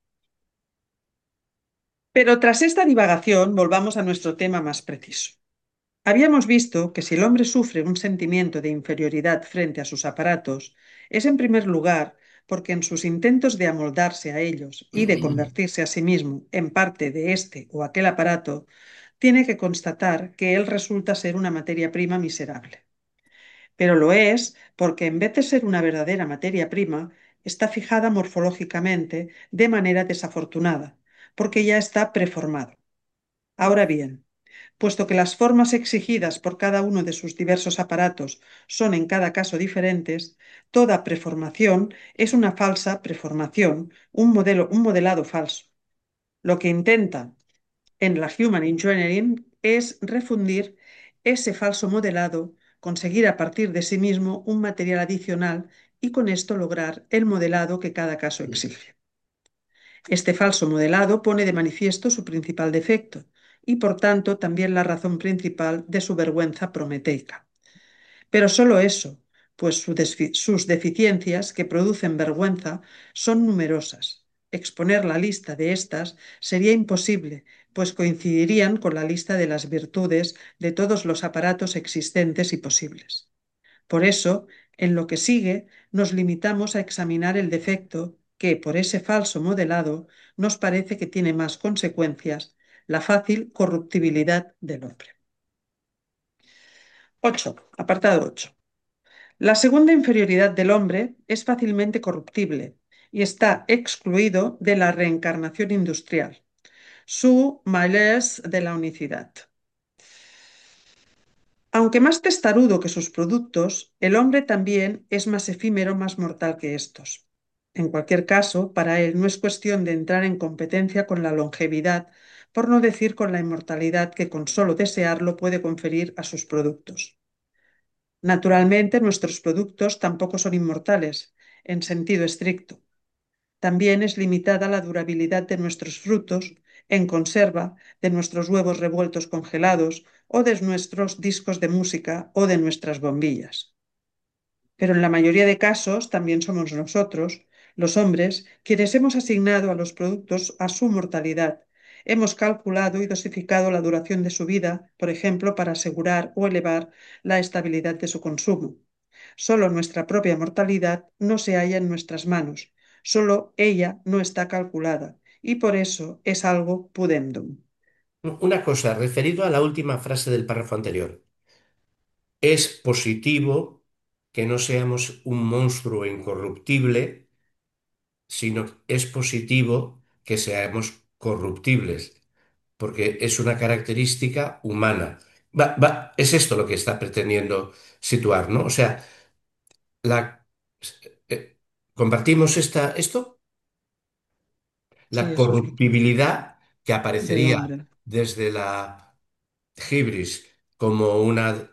Pero tras esta divagación, volvamos a nuestro tema más preciso. Habíamos visto que si el hombre sufre un sentimiento de inferioridad frente a sus aparatos, es en primer lugar porque en sus intentos de amoldarse a ellos y de convertirse a sí mismo en parte de este o aquel aparato, tiene que constatar que él resulta ser una materia prima miserable. Pero lo es porque en vez de ser una verdadera materia prima, está fijada morfológicamente de manera desafortunada, porque ya está preformado. Ahora bien, puesto que las formas exigidas por cada uno de sus diversos aparatos son en cada caso diferentes, toda preformación es una falsa preformación, un modelado falso. Lo que intenta en la Human Engineering es refundir ese falso modelado, conseguir a partir de sí mismo un material adicional y con esto lograr el modelado que cada caso exige. Este falso modelado pone de manifiesto su principal defecto y, por tanto, también la razón principal de su vergüenza prometeica. Pero solo eso, pues sus deficiencias que producen vergüenza son numerosas. Exponer la lista de estas sería imposible, pues coincidirían con la lista de las virtudes de todos los aparatos existentes y posibles. Por eso, en lo que sigue, nos limitamos a examinar el defecto que, por ese falso modelado, nos parece que tiene más consecuencias, la fácil corruptibilidad del hombre. 8. Apartado 8. La segunda inferioridad del hombre es fácilmente corruptible y está excluido de la reencarnación industrial, su malaise de la unicidad. Aunque más testarudo que sus productos, el hombre también es más efímero, más mortal que estos. En cualquier caso, para él no es cuestión de entrar en competencia con la longevidad, por no decir con la inmortalidad que con solo desearlo puede conferir a sus productos. Naturalmente, nuestros productos tampoco son inmortales, en sentido estricto. También es limitada la durabilidad de nuestros frutos en conserva, de nuestros huevos revueltos congelados o de nuestros discos de música o de nuestras bombillas. Pero en la mayoría de casos también somos nosotros, los hombres, quienes hemos asignado a los productos a su mortalidad. Hemos calculado y dosificado la duración de su vida, por ejemplo, para asegurar o elevar la estabilidad de su consumo. Solo nuestra propia mortalidad no se halla en nuestras manos, solo ella no está calculada, y por eso es algo pudendum. Una cosa, referido a la última frase del párrafo anterior. Es positivo que no seamos un monstruo incorruptible, sino que es positivo que seamos corruptibles, porque es una característica humana. Es esto lo que está pretendiendo situar, ¿no? O sea, la, eh, compartimos esto, Sí, la eso sí, corruptibilidad que del aparecería hombre. desde la hibris como una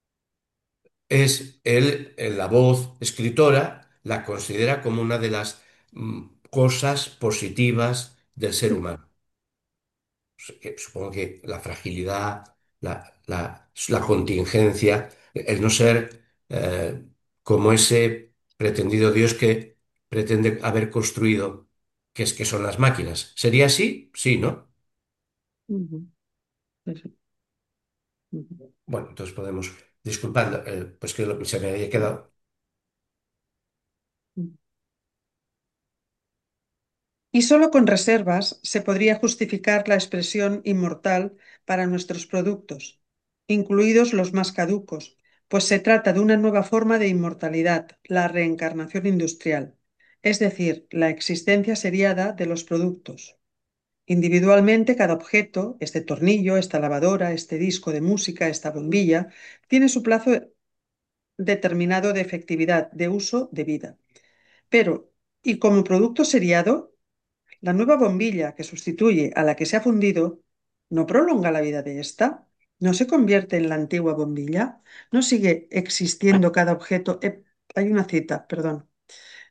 es él, la voz escritora, la considera como una de las cosas positivas del ser humano. Supongo que la fragilidad, la contingencia, el no ser como ese pretendido Dios que pretende haber construido, que son las máquinas. ¿Sería así? Sí, ¿no? Ujú, sí, sí. Ujú. Bueno, entonces podemos, disculpad, pues que se me había quedado. Y solo con reservas se podría justificar la expresión inmortal para nuestros productos, incluidos los más caducos, pues se trata de una nueva forma de inmortalidad, la reencarnación industrial, es decir, la existencia seriada de los productos. Individualmente, cada objeto, este tornillo, esta lavadora, este disco de música, esta bombilla, tiene su plazo determinado de efectividad, de uso, de vida. Pero, ¿y como producto seriado? La nueva bombilla que sustituye a la que se ha fundido no prolonga la vida de esta, no se convierte en la antigua bombilla, no sigue existiendo cada objeto. Hay una cita, perdón.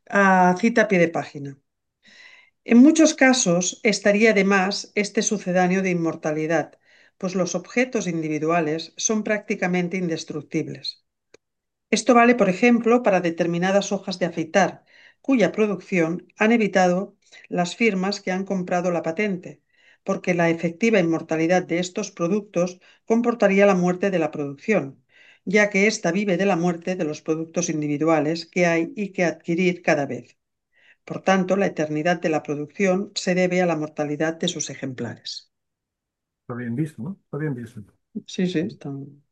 Cita a pie de página. En muchos casos estaría de más este sucedáneo de inmortalidad, pues los objetos individuales son prácticamente indestructibles. Esto vale, por ejemplo, para determinadas hojas de afeitar, cuya producción han evitado las firmas que han comprado la patente, porque la efectiva inmortalidad de estos productos comportaría la muerte de la producción, ya que ésta vive de la muerte de los productos individuales que hay y que adquirir cada vez. Por tanto, la eternidad de la producción se debe a la mortalidad de sus ejemplares. Está bien visto, ¿no? Está bien visto. Sí, sí, está.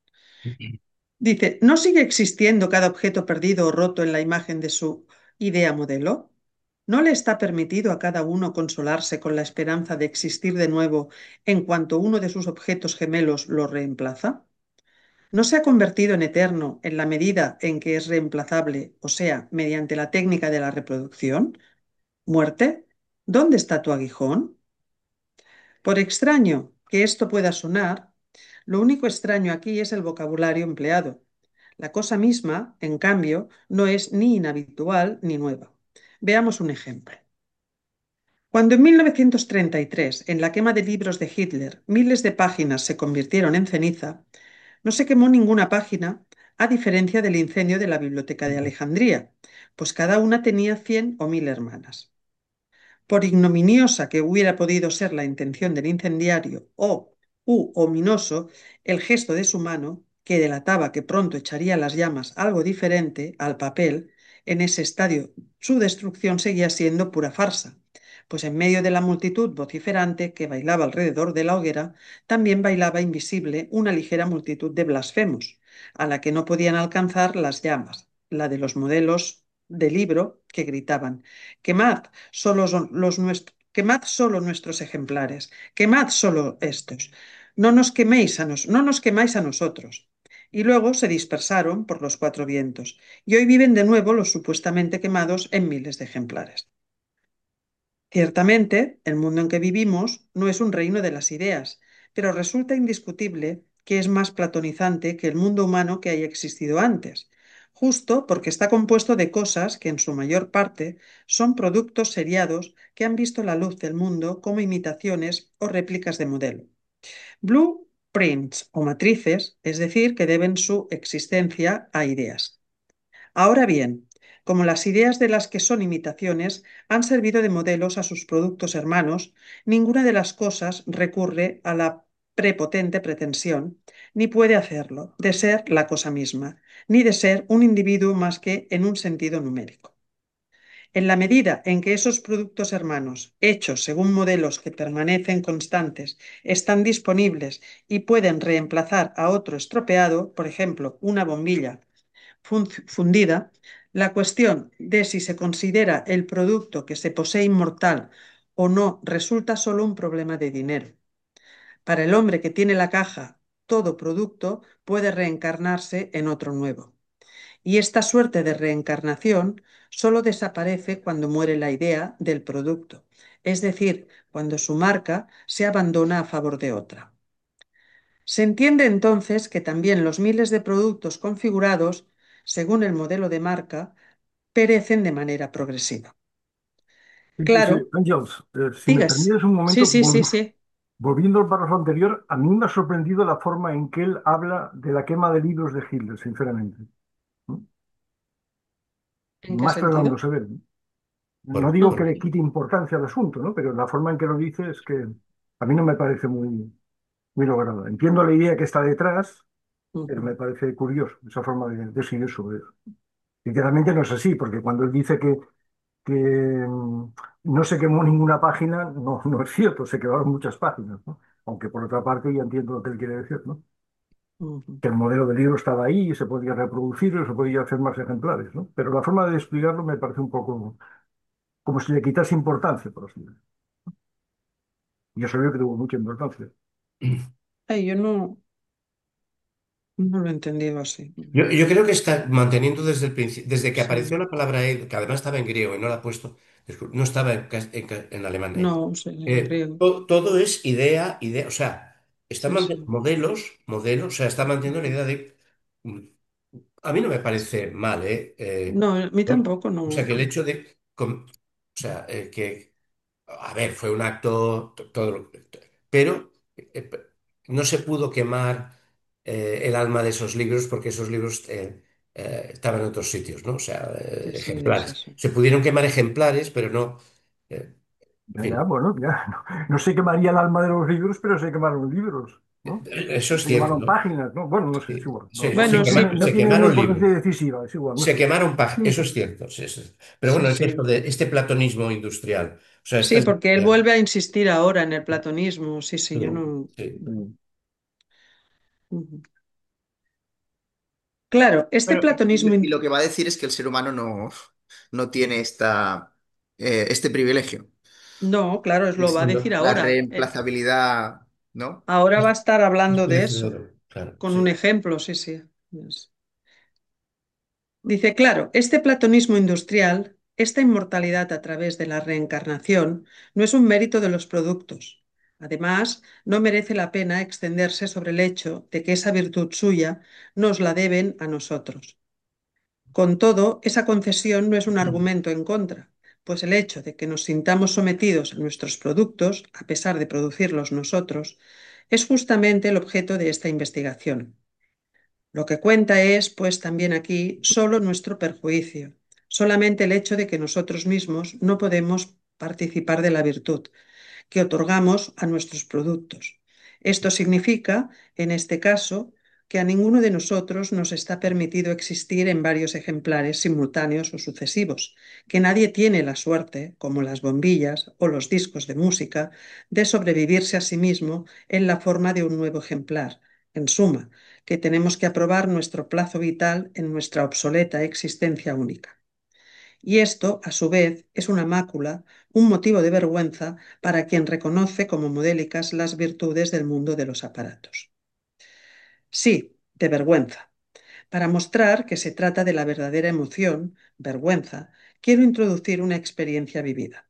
Dice, ¿no sigue existiendo cada objeto perdido o roto en la imagen de su idea modelo? ¿No le está permitido a cada uno consolarse con la esperanza de existir de nuevo en cuanto uno de sus objetos gemelos lo reemplaza? ¿No se ha convertido en eterno en la medida en que es reemplazable, o sea, mediante la técnica de la reproducción? ¿Muerte? ¿Dónde está tu aguijón? Por extraño que esto pueda sonar, lo único extraño aquí es el vocabulario empleado. La cosa misma, en cambio, no es ni inhabitual ni nueva. Veamos un ejemplo. Cuando en 1933, en la quema de libros de Hitler, miles de páginas se convirtieron en ceniza, no se quemó ninguna página, a diferencia del incendio de la Biblioteca de Alejandría, pues cada una tenía 100 o 1000 hermanas. Por ignominiosa que hubiera podido ser la intención del incendiario u ominoso el gesto de su mano, que delataba que pronto echaría las llamas algo diferente al papel, en ese estadio su destrucción seguía siendo pura farsa, pues en medio de la multitud vociferante que bailaba alrededor de la hoguera, también bailaba invisible una ligera multitud de blasfemos, a la que no podían alcanzar las llamas, la de los modelos de libro que gritaban: quemad quemad solo nuestros ejemplares, quemad solo estos, no nos quemáis a nosotros. Y luego se dispersaron por los cuatro vientos, y hoy viven de nuevo los supuestamente quemados en miles de ejemplares. Ciertamente, el mundo en que vivimos no es un reino de las ideas, pero resulta indiscutible que es más platonizante que el mundo humano que haya existido antes, justo porque está compuesto de cosas que en su mayor parte son productos seriados que han visto la luz del mundo como imitaciones o réplicas de modelo. Blueprints o matrices, es decir, que deben su existencia a ideas. Ahora bien, como las ideas de las que son imitaciones han servido de modelos a sus productos hermanos, ninguna de las cosas recurre a la prepotente pretensión, ni puede hacerlo, de ser la cosa misma, ni de ser un individuo más que en un sentido numérico. En la medida en que esos productos hermanos, hechos según modelos que permanecen constantes, están disponibles y pueden reemplazar a otro estropeado, por ejemplo, una bombilla fundida, la cuestión de si se considera el producto que se posee inmortal o no resulta solo un problema de dinero. Para el hombre que tiene la caja, todo producto puede reencarnarse en otro nuevo. Y esta suerte de reencarnación solo desaparece cuando muere la idea del producto, es decir, cuando su marca se abandona a favor de otra. Se entiende entonces que también los miles de productos configurados, según el modelo de marca, perecen de manera progresiva. Sí, Claro, Ángels, si me digas. permites un Sí, momento, sí, sí, sí. volviendo al párrafo anterior, a mí me ha sorprendido la forma en que él habla de la quema de libros de Hitler, sinceramente. ¿No? ¿En qué Más sentido? tratándose de él. No Bueno, digo que le quite importancia al asunto, ¿no? Pero la forma en que lo dice es que a mí no me parece muy lograda. Entiendo la idea que está detrás, pero Ujú. me parece curioso esa forma de seguir sobre eso. Literalmente no es así, porque cuando él dice que no se quemó ninguna página, no, no es cierto, se quemaron muchas páginas, ¿no? Aunque por otra parte ya entiendo lo que él quiere decir, ¿no? Ujú. Que el modelo de libro estaba ahí y se podía reproducir y se podía hacer más ejemplares, ¿no? Pero la forma de explicarlo me parece un poco como si le quitase importancia, por así decirlo. Y yo sabía que tuvo mucha importancia. Ay, yo no lo he entendido así. yo creo que está manteniendo desde el principio, desde que Sí. apareció la palabra que además estaba en griego y no la ha puesto, no estaba en alemán. No, sí, en griego. Todo es idea, o sea, está Sí, manteniendo sí. modelos, o sea, está manteniendo la idea de mm, a mí no me parece mal, ¿eh? No, a mí tampoco, O sea, no. que el hecho de... O sea, que... A ver, fue un acto... Pero no se pudo quemar el alma de esos libros porque esos libros estaban en otros sitios, ¿no? O sea, Sí, es ejemplares. eso. Se pudieron quemar ejemplares, pero no... en Ya, fin, bueno, ya. No, no se quemaría el alma de los libros, pero se quemaron libros, ¿no? eso es Se cierto, quemaron ¿no? páginas, ¿no? Bueno, no sé, es Sí, igual. No, se, se Bueno, no sí, quema- no se tiene una quemaron importancia libros. decisiva, es igual, no Se sé. quemaron páginas, eso sí, es cierto. Sí, sí. Pero sí, bueno, es esto sí. de este platonismo industrial. O sea, Sí, estas porque él ideas. vuelve a insistir ahora en el platonismo. Sí, sí, yo Mm, no. sí. Mm. Ujú. Claro, este Bueno, platonismo. y lo que va a decir es que el ser humano no tiene este privilegio, No, claro, es lo va a decir No, la ahora. reemplazabilidad, ¿no? Ahora va a estar hablando de desde eso, luego, claro, con un sí. ejemplo, sí, sí. Dice, claro, este platonismo industrial, esta inmortalidad a través de la reencarnación, no es un mérito de los productos. Además, no merece la pena extenderse sobre el hecho de que esa virtud suya nos la deben a nosotros. Con todo, esa concesión no es un argumento en contra, pues el hecho de que nos sintamos sometidos a nuestros productos, a pesar de producirlos nosotros, es justamente el objeto de esta investigación. Lo que cuenta es, pues también aquí, solo nuestro perjuicio, solamente el hecho de que nosotros mismos no podemos participar de la virtud que otorgamos a nuestros productos. Esto significa, en este caso, que a ninguno de nosotros nos está permitido existir en varios ejemplares simultáneos o sucesivos, que nadie tiene la suerte, como las bombillas o los discos de música, de sobrevivirse a sí mismo en la forma de un nuevo ejemplar. En suma, que tenemos que aprobar nuestro plazo vital en nuestra obsoleta existencia única. Y esto, a su vez, es una mácula, un motivo de vergüenza para quien reconoce como modélicas las virtudes del mundo de los aparatos. Sí, de vergüenza. Para mostrar que se trata de la verdadera emoción, vergüenza, quiero introducir una experiencia vivida.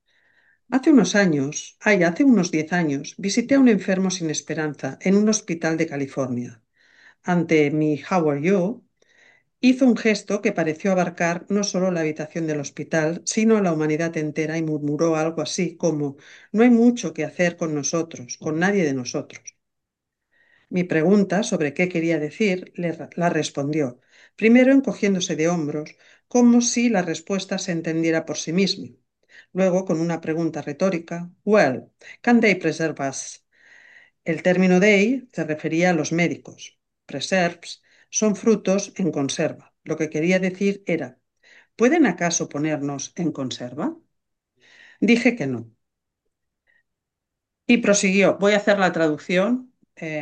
Hace unos 10 años, visité a un enfermo sin esperanza en un hospital de California. Ante mi How are you, hizo un gesto que pareció abarcar no solo la habitación del hospital, sino a la humanidad entera y murmuró algo así como, no hay mucho que hacer con nosotros, con nadie de nosotros. Mi pregunta sobre qué quería decir la respondió, primero encogiéndose de hombros, como si la respuesta se entendiera por sí misma. Luego, con una pregunta retórica, well, can they preserve us? El término they se refería a los médicos. Preserves son frutos en conserva. Lo que quería decir era, ¿pueden acaso ponernos en conserva? Dije que no. Y prosiguió, voy a hacer la traducción,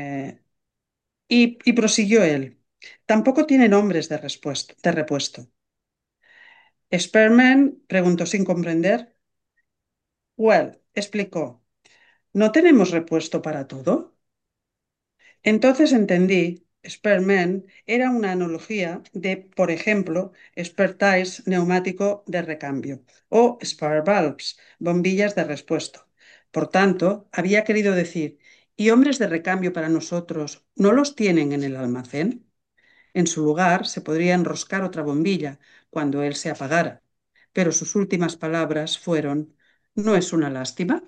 y prosiguió él. Tampoco tienen hombres de repuesto. Spearman preguntó sin comprender. Well, explicó, ¿no tenemos repuesto para todo? Entonces entendí, Spearman era una analogía de, por ejemplo, spare tires, neumático de recambio, o spare valves, bombillas de respuesto. Por tanto, había querido decir, ¿y hombres de recambio para nosotros no los tienen en el almacén? En su lugar se podría enroscar otra bombilla cuando él se apagara, pero sus últimas palabras fueron, ¿no es una lástima?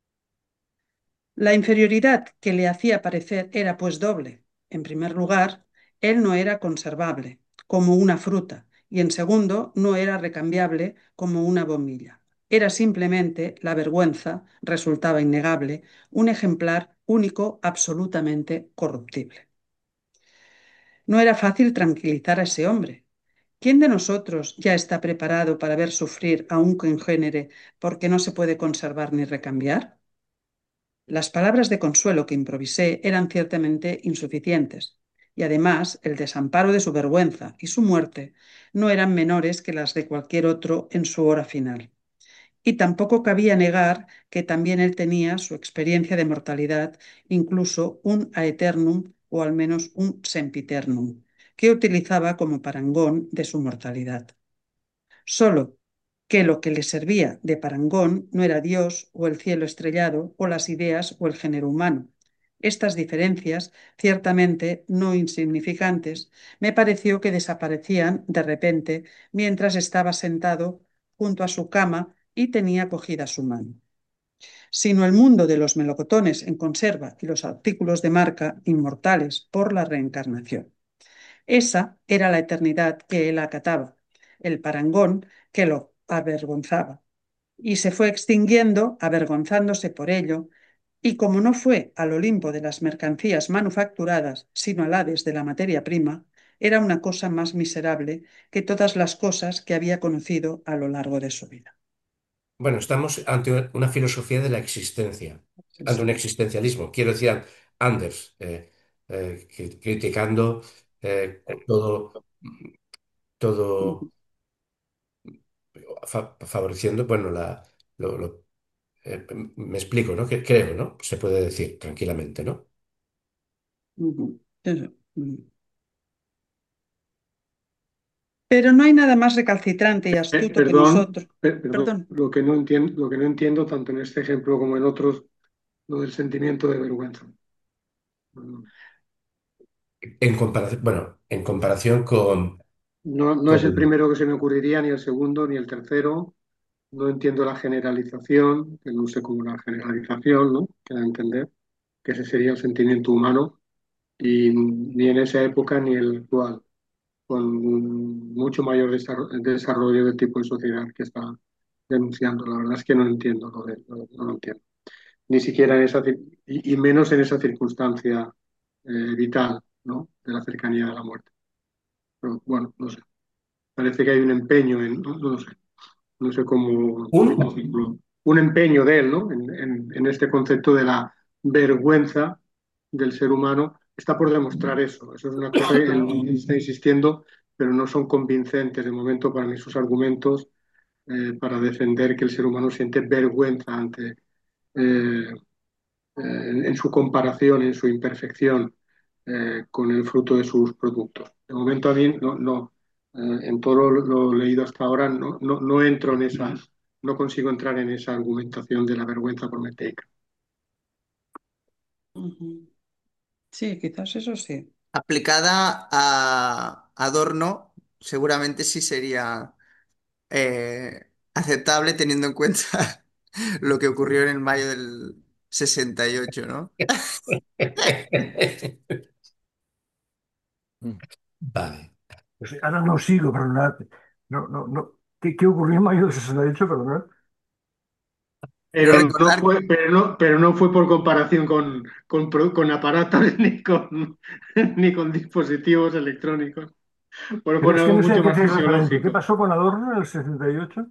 La inferioridad que le hacía parecer era pues doble. En primer lugar, él no era conservable, como una fruta, y en segundo, no era recambiable como una bombilla. Era simplemente la vergüenza, resultaba innegable, un ejemplar único, absolutamente corruptible. No era fácil tranquilizar a ese hombre. ¿Quién de nosotros ya está preparado para ver sufrir a un congénere porque no se puede conservar ni recambiar? Las palabras de consuelo que improvisé eran ciertamente insuficientes, y además el desamparo de su vergüenza y su muerte no eran menores que las de cualquier otro en su hora final. Y tampoco cabía negar que también él tenía su experiencia de mortalidad, incluso un aeternum o al menos un sempiternum, que utilizaba como parangón de su mortalidad. Solo que lo que le servía de parangón no era Dios o el cielo estrellado o las ideas o el género humano, Estas diferencias, ciertamente no insignificantes, me pareció que desaparecían de repente mientras estaba sentado junto a su cama y tenía cogida su mano, sino el mundo de los melocotones en conserva y los artículos de marca inmortales por la reencarnación. Esa era la eternidad que él acataba, el parangón que lo avergonzaba, y se fue extinguiendo, avergonzándose por ello, y como no fue al Olimpo de las mercancías manufacturadas, sino al Hades de la materia prima, era una cosa más miserable que todas las cosas que había conocido a lo largo de su vida. Bueno, estamos ante una filosofía de la existencia, Sí, ante un sí. existencialismo. Quiero decir, Anders, criticando todo, todo favoreciendo, bueno, me explico, ¿no? Que creo, ¿no? Se puede decir tranquilamente, ¿no? Ujú. Eso. Ujú. Pero no hay nada más recalcitrante y astuto que Perdón, nosotros. perdón, Perdón. lo que no entiendo tanto en este ejemplo como en otros, lo del sentimiento de vergüenza. En comparación, bueno, en comparación No, no es el con primero que se me ocurriría, ni el segundo, ni el tercero. No entiendo la generalización, que no sé como una generalización, ¿no? Que da a entender que ese sería el sentimiento humano, y ni en esa época ni el actual, con mucho mayor desarrollo del tipo de sociedad que está denunciando. La verdad es que no entiendo no lo entiendo. Ni siquiera en y menos en esa circunstancia vital, ¿no? De la cercanía de la muerte. Pero bueno, no sé. Parece que hay un empeño en, no lo sé. No sé cómo un, decirlo, un empeño de él, ¿no? En este concepto de la vergüenza del ser humano. Está por demostrar eso. Eso es una cosa que él está insistiendo, pero no son convincentes de momento para mí sus argumentos para defender que el ser humano siente vergüenza ante, en su comparación, en su imperfección con el fruto de sus productos. De momento a mí en todo lo leído hasta ahora no entro en esas, no consigo entrar en esa argumentación de la vergüenza prometeica. Ujú. Sí, quizás eso sí. Aplicada a Adorno, seguramente sí sería aceptable teniendo en cuenta lo que ocurrió en el mayo del 68, ¿no? Mm. Vale. Pues ahora no sigo, perdonad. No, no, no. ¿Qué ocurrió en mayo del 68? Perdonad. Quiero recordar, Pero no fue por comparación con aparatos ni con dispositivos electrónicos, Pero fue es que algo no sé a mucho qué más hacéis referencia. ¿Qué fisiológico. pasó con Adorno en el 68?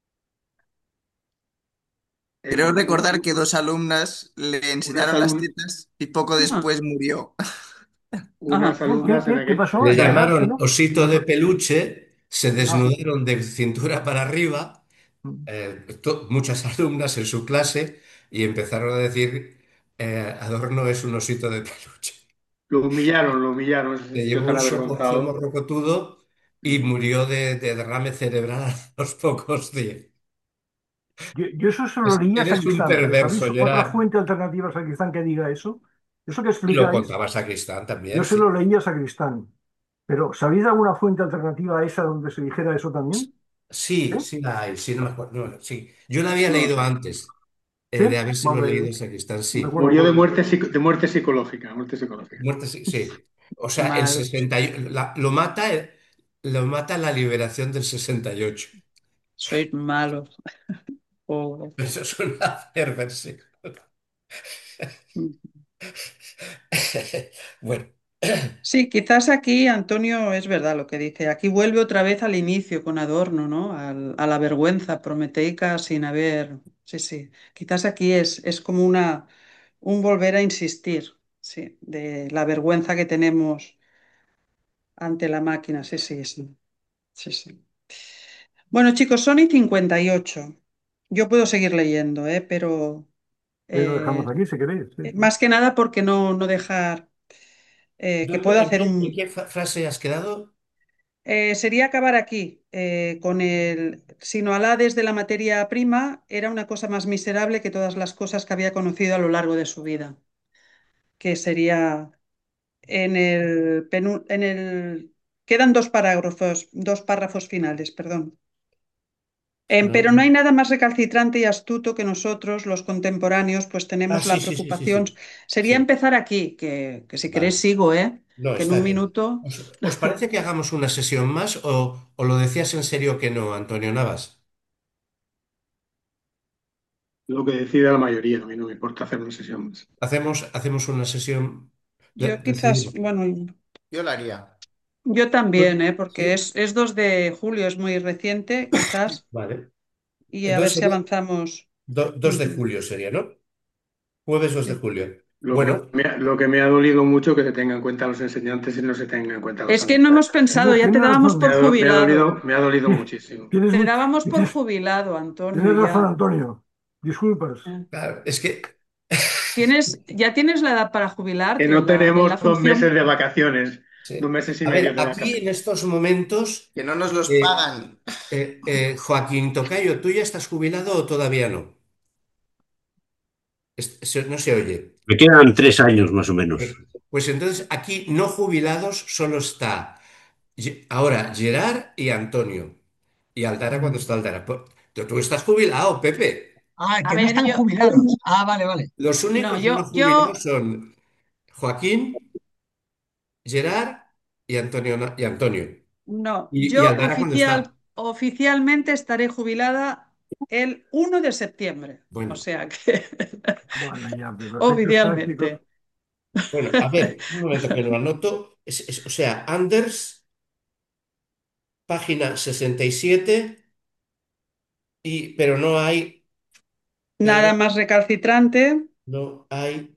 creo El- recordar que dos alumnas le unas, enseñaron las alum- tetas y poco Ah, después murió. unas ajá. alumnas en ¿Qué aquel, pasó? Le ¿En qué caso? llamaron ¿No? osito de peluche, se Ah, desnudaron de cintura para arriba, mm. muchas alumnas en su clase, y empezaron a decir, Adorno es un osito de peluche. lo humillaron, ese Le sitio llevó tan un soponcio avergonzado. morrocotudo y murió de derrame cerebral a los pocos días. Yo eso se lo leí a Eres un Sacristán. ¿Sabéis perverso, otra Gerard. fuente alternativa a Sacristán que diga eso? Eso que Y lo explicáis, contaba Sacristán yo también, se sí. lo leí a Sacristán. Pero ¿sabéis de alguna fuente alternativa a esa donde se dijera eso también? Sí, ¿Sí? sí la hay, sí, no me acuerdo. No, sí. Yo la había No lo leído sé. antes, ¿Sí? de habérselo Vale, leído Sacristán, de sí. acuerdo Murió con... de muerte psicológica, muerte psicológica. Muerte, sí, sí. O Qué sea, el mal. 60 lo mata la liberación del 68. Sois malos. Pobre. Eso es una perversión. Bueno, Sí, quizás aquí Antonio es verdad lo que dice. Aquí vuelve otra vez al inicio con Adorno, ¿no? A la vergüenza prometeica sin haber. Sí, sí. Quizás aquí es como un volver a insistir, sí, de la vergüenza que tenemos ante la máquina. Sí, sí, sí. Sí, sí. Bueno, chicos, son y 58. Yo puedo seguir leyendo, ¿eh? Pero Ahí lo dejamos eh, aquí si queréis. Sí, sí. más que nada porque no dejar que pueda hacer en un. qué frase has quedado? Sería acabar aquí con el sino Alades de la materia prima era una cosa más miserable que todas las cosas que había conocido a lo largo de su vida. que sería en el quedan dos párrafos finales, perdón. Pero no hay nada más recalcitrante y astuto que nosotros, los contemporáneos, pues Ah, tenemos sí, la sí, sí, sí, preocupación. sí. Sería Sí, empezar aquí, que si queréis vale. sigo, ¿eh? No, Que en está un bien. minuto. ¿Os parece que hagamos una sesión más o lo decías en serio que no, Antonio Navas? Lo que decida la mayoría, a mí no me importa hacer una sesión más. Hacemos una sesión. Yo quizás, Decidimos. bueno, Yo la haría. yo también, ¿eh? Porque Sí, es 2 de julio, es muy reciente, quizás, vale. y a ver Entonces si sería avanzamos. 2 de julio sería, ¿no? Jueves 2 de Sí. julio. Lo que, Bueno, lo que me ha dolido mucho que se tengan en cuenta los enseñantes y no se tengan en cuenta los Es que no hemos alumnos. pensado, ya te Tienes dábamos razón. por jubilado. Me ha dolido muchísimo. Tienes, Te mu- dábamos por tienes, jubilado, Antonio, tienes razón, ya. Antonio. Disculpas. Eh. claro, es que Ya tienes la edad para Que jubilarte no en la tenemos 2 meses función. de vacaciones, sí. 2 meses y medio A ver, de aquí en vacaciones. estos momentos, Que no nos los eh, pagan. Joaquín Tocayo, ¿tú ya estás jubilado o todavía no? No se oye. Me quedan 3 años más o menos. Pues entonces aquí no jubilados solo está ahora Gerard y Antonio. Y Aldara cuando está Aldara. Tú estás jubilado, Pepe. Ah, A que no ver, están jubilados. Ah, vale, vale. Los no, únicos no jubilados son Joaquín, Gerard y Antonio. no, Y Aldara cuando está. oficialmente estaré jubilada el 1 de septiembre. O Bueno, sea que Bueno, ya, pero efectos prácticos. oficialmente. bueno, a ver, un momento que lo anoto. O sea, Anders, página 67, pero no hay, Nada más recalcitrante. no hay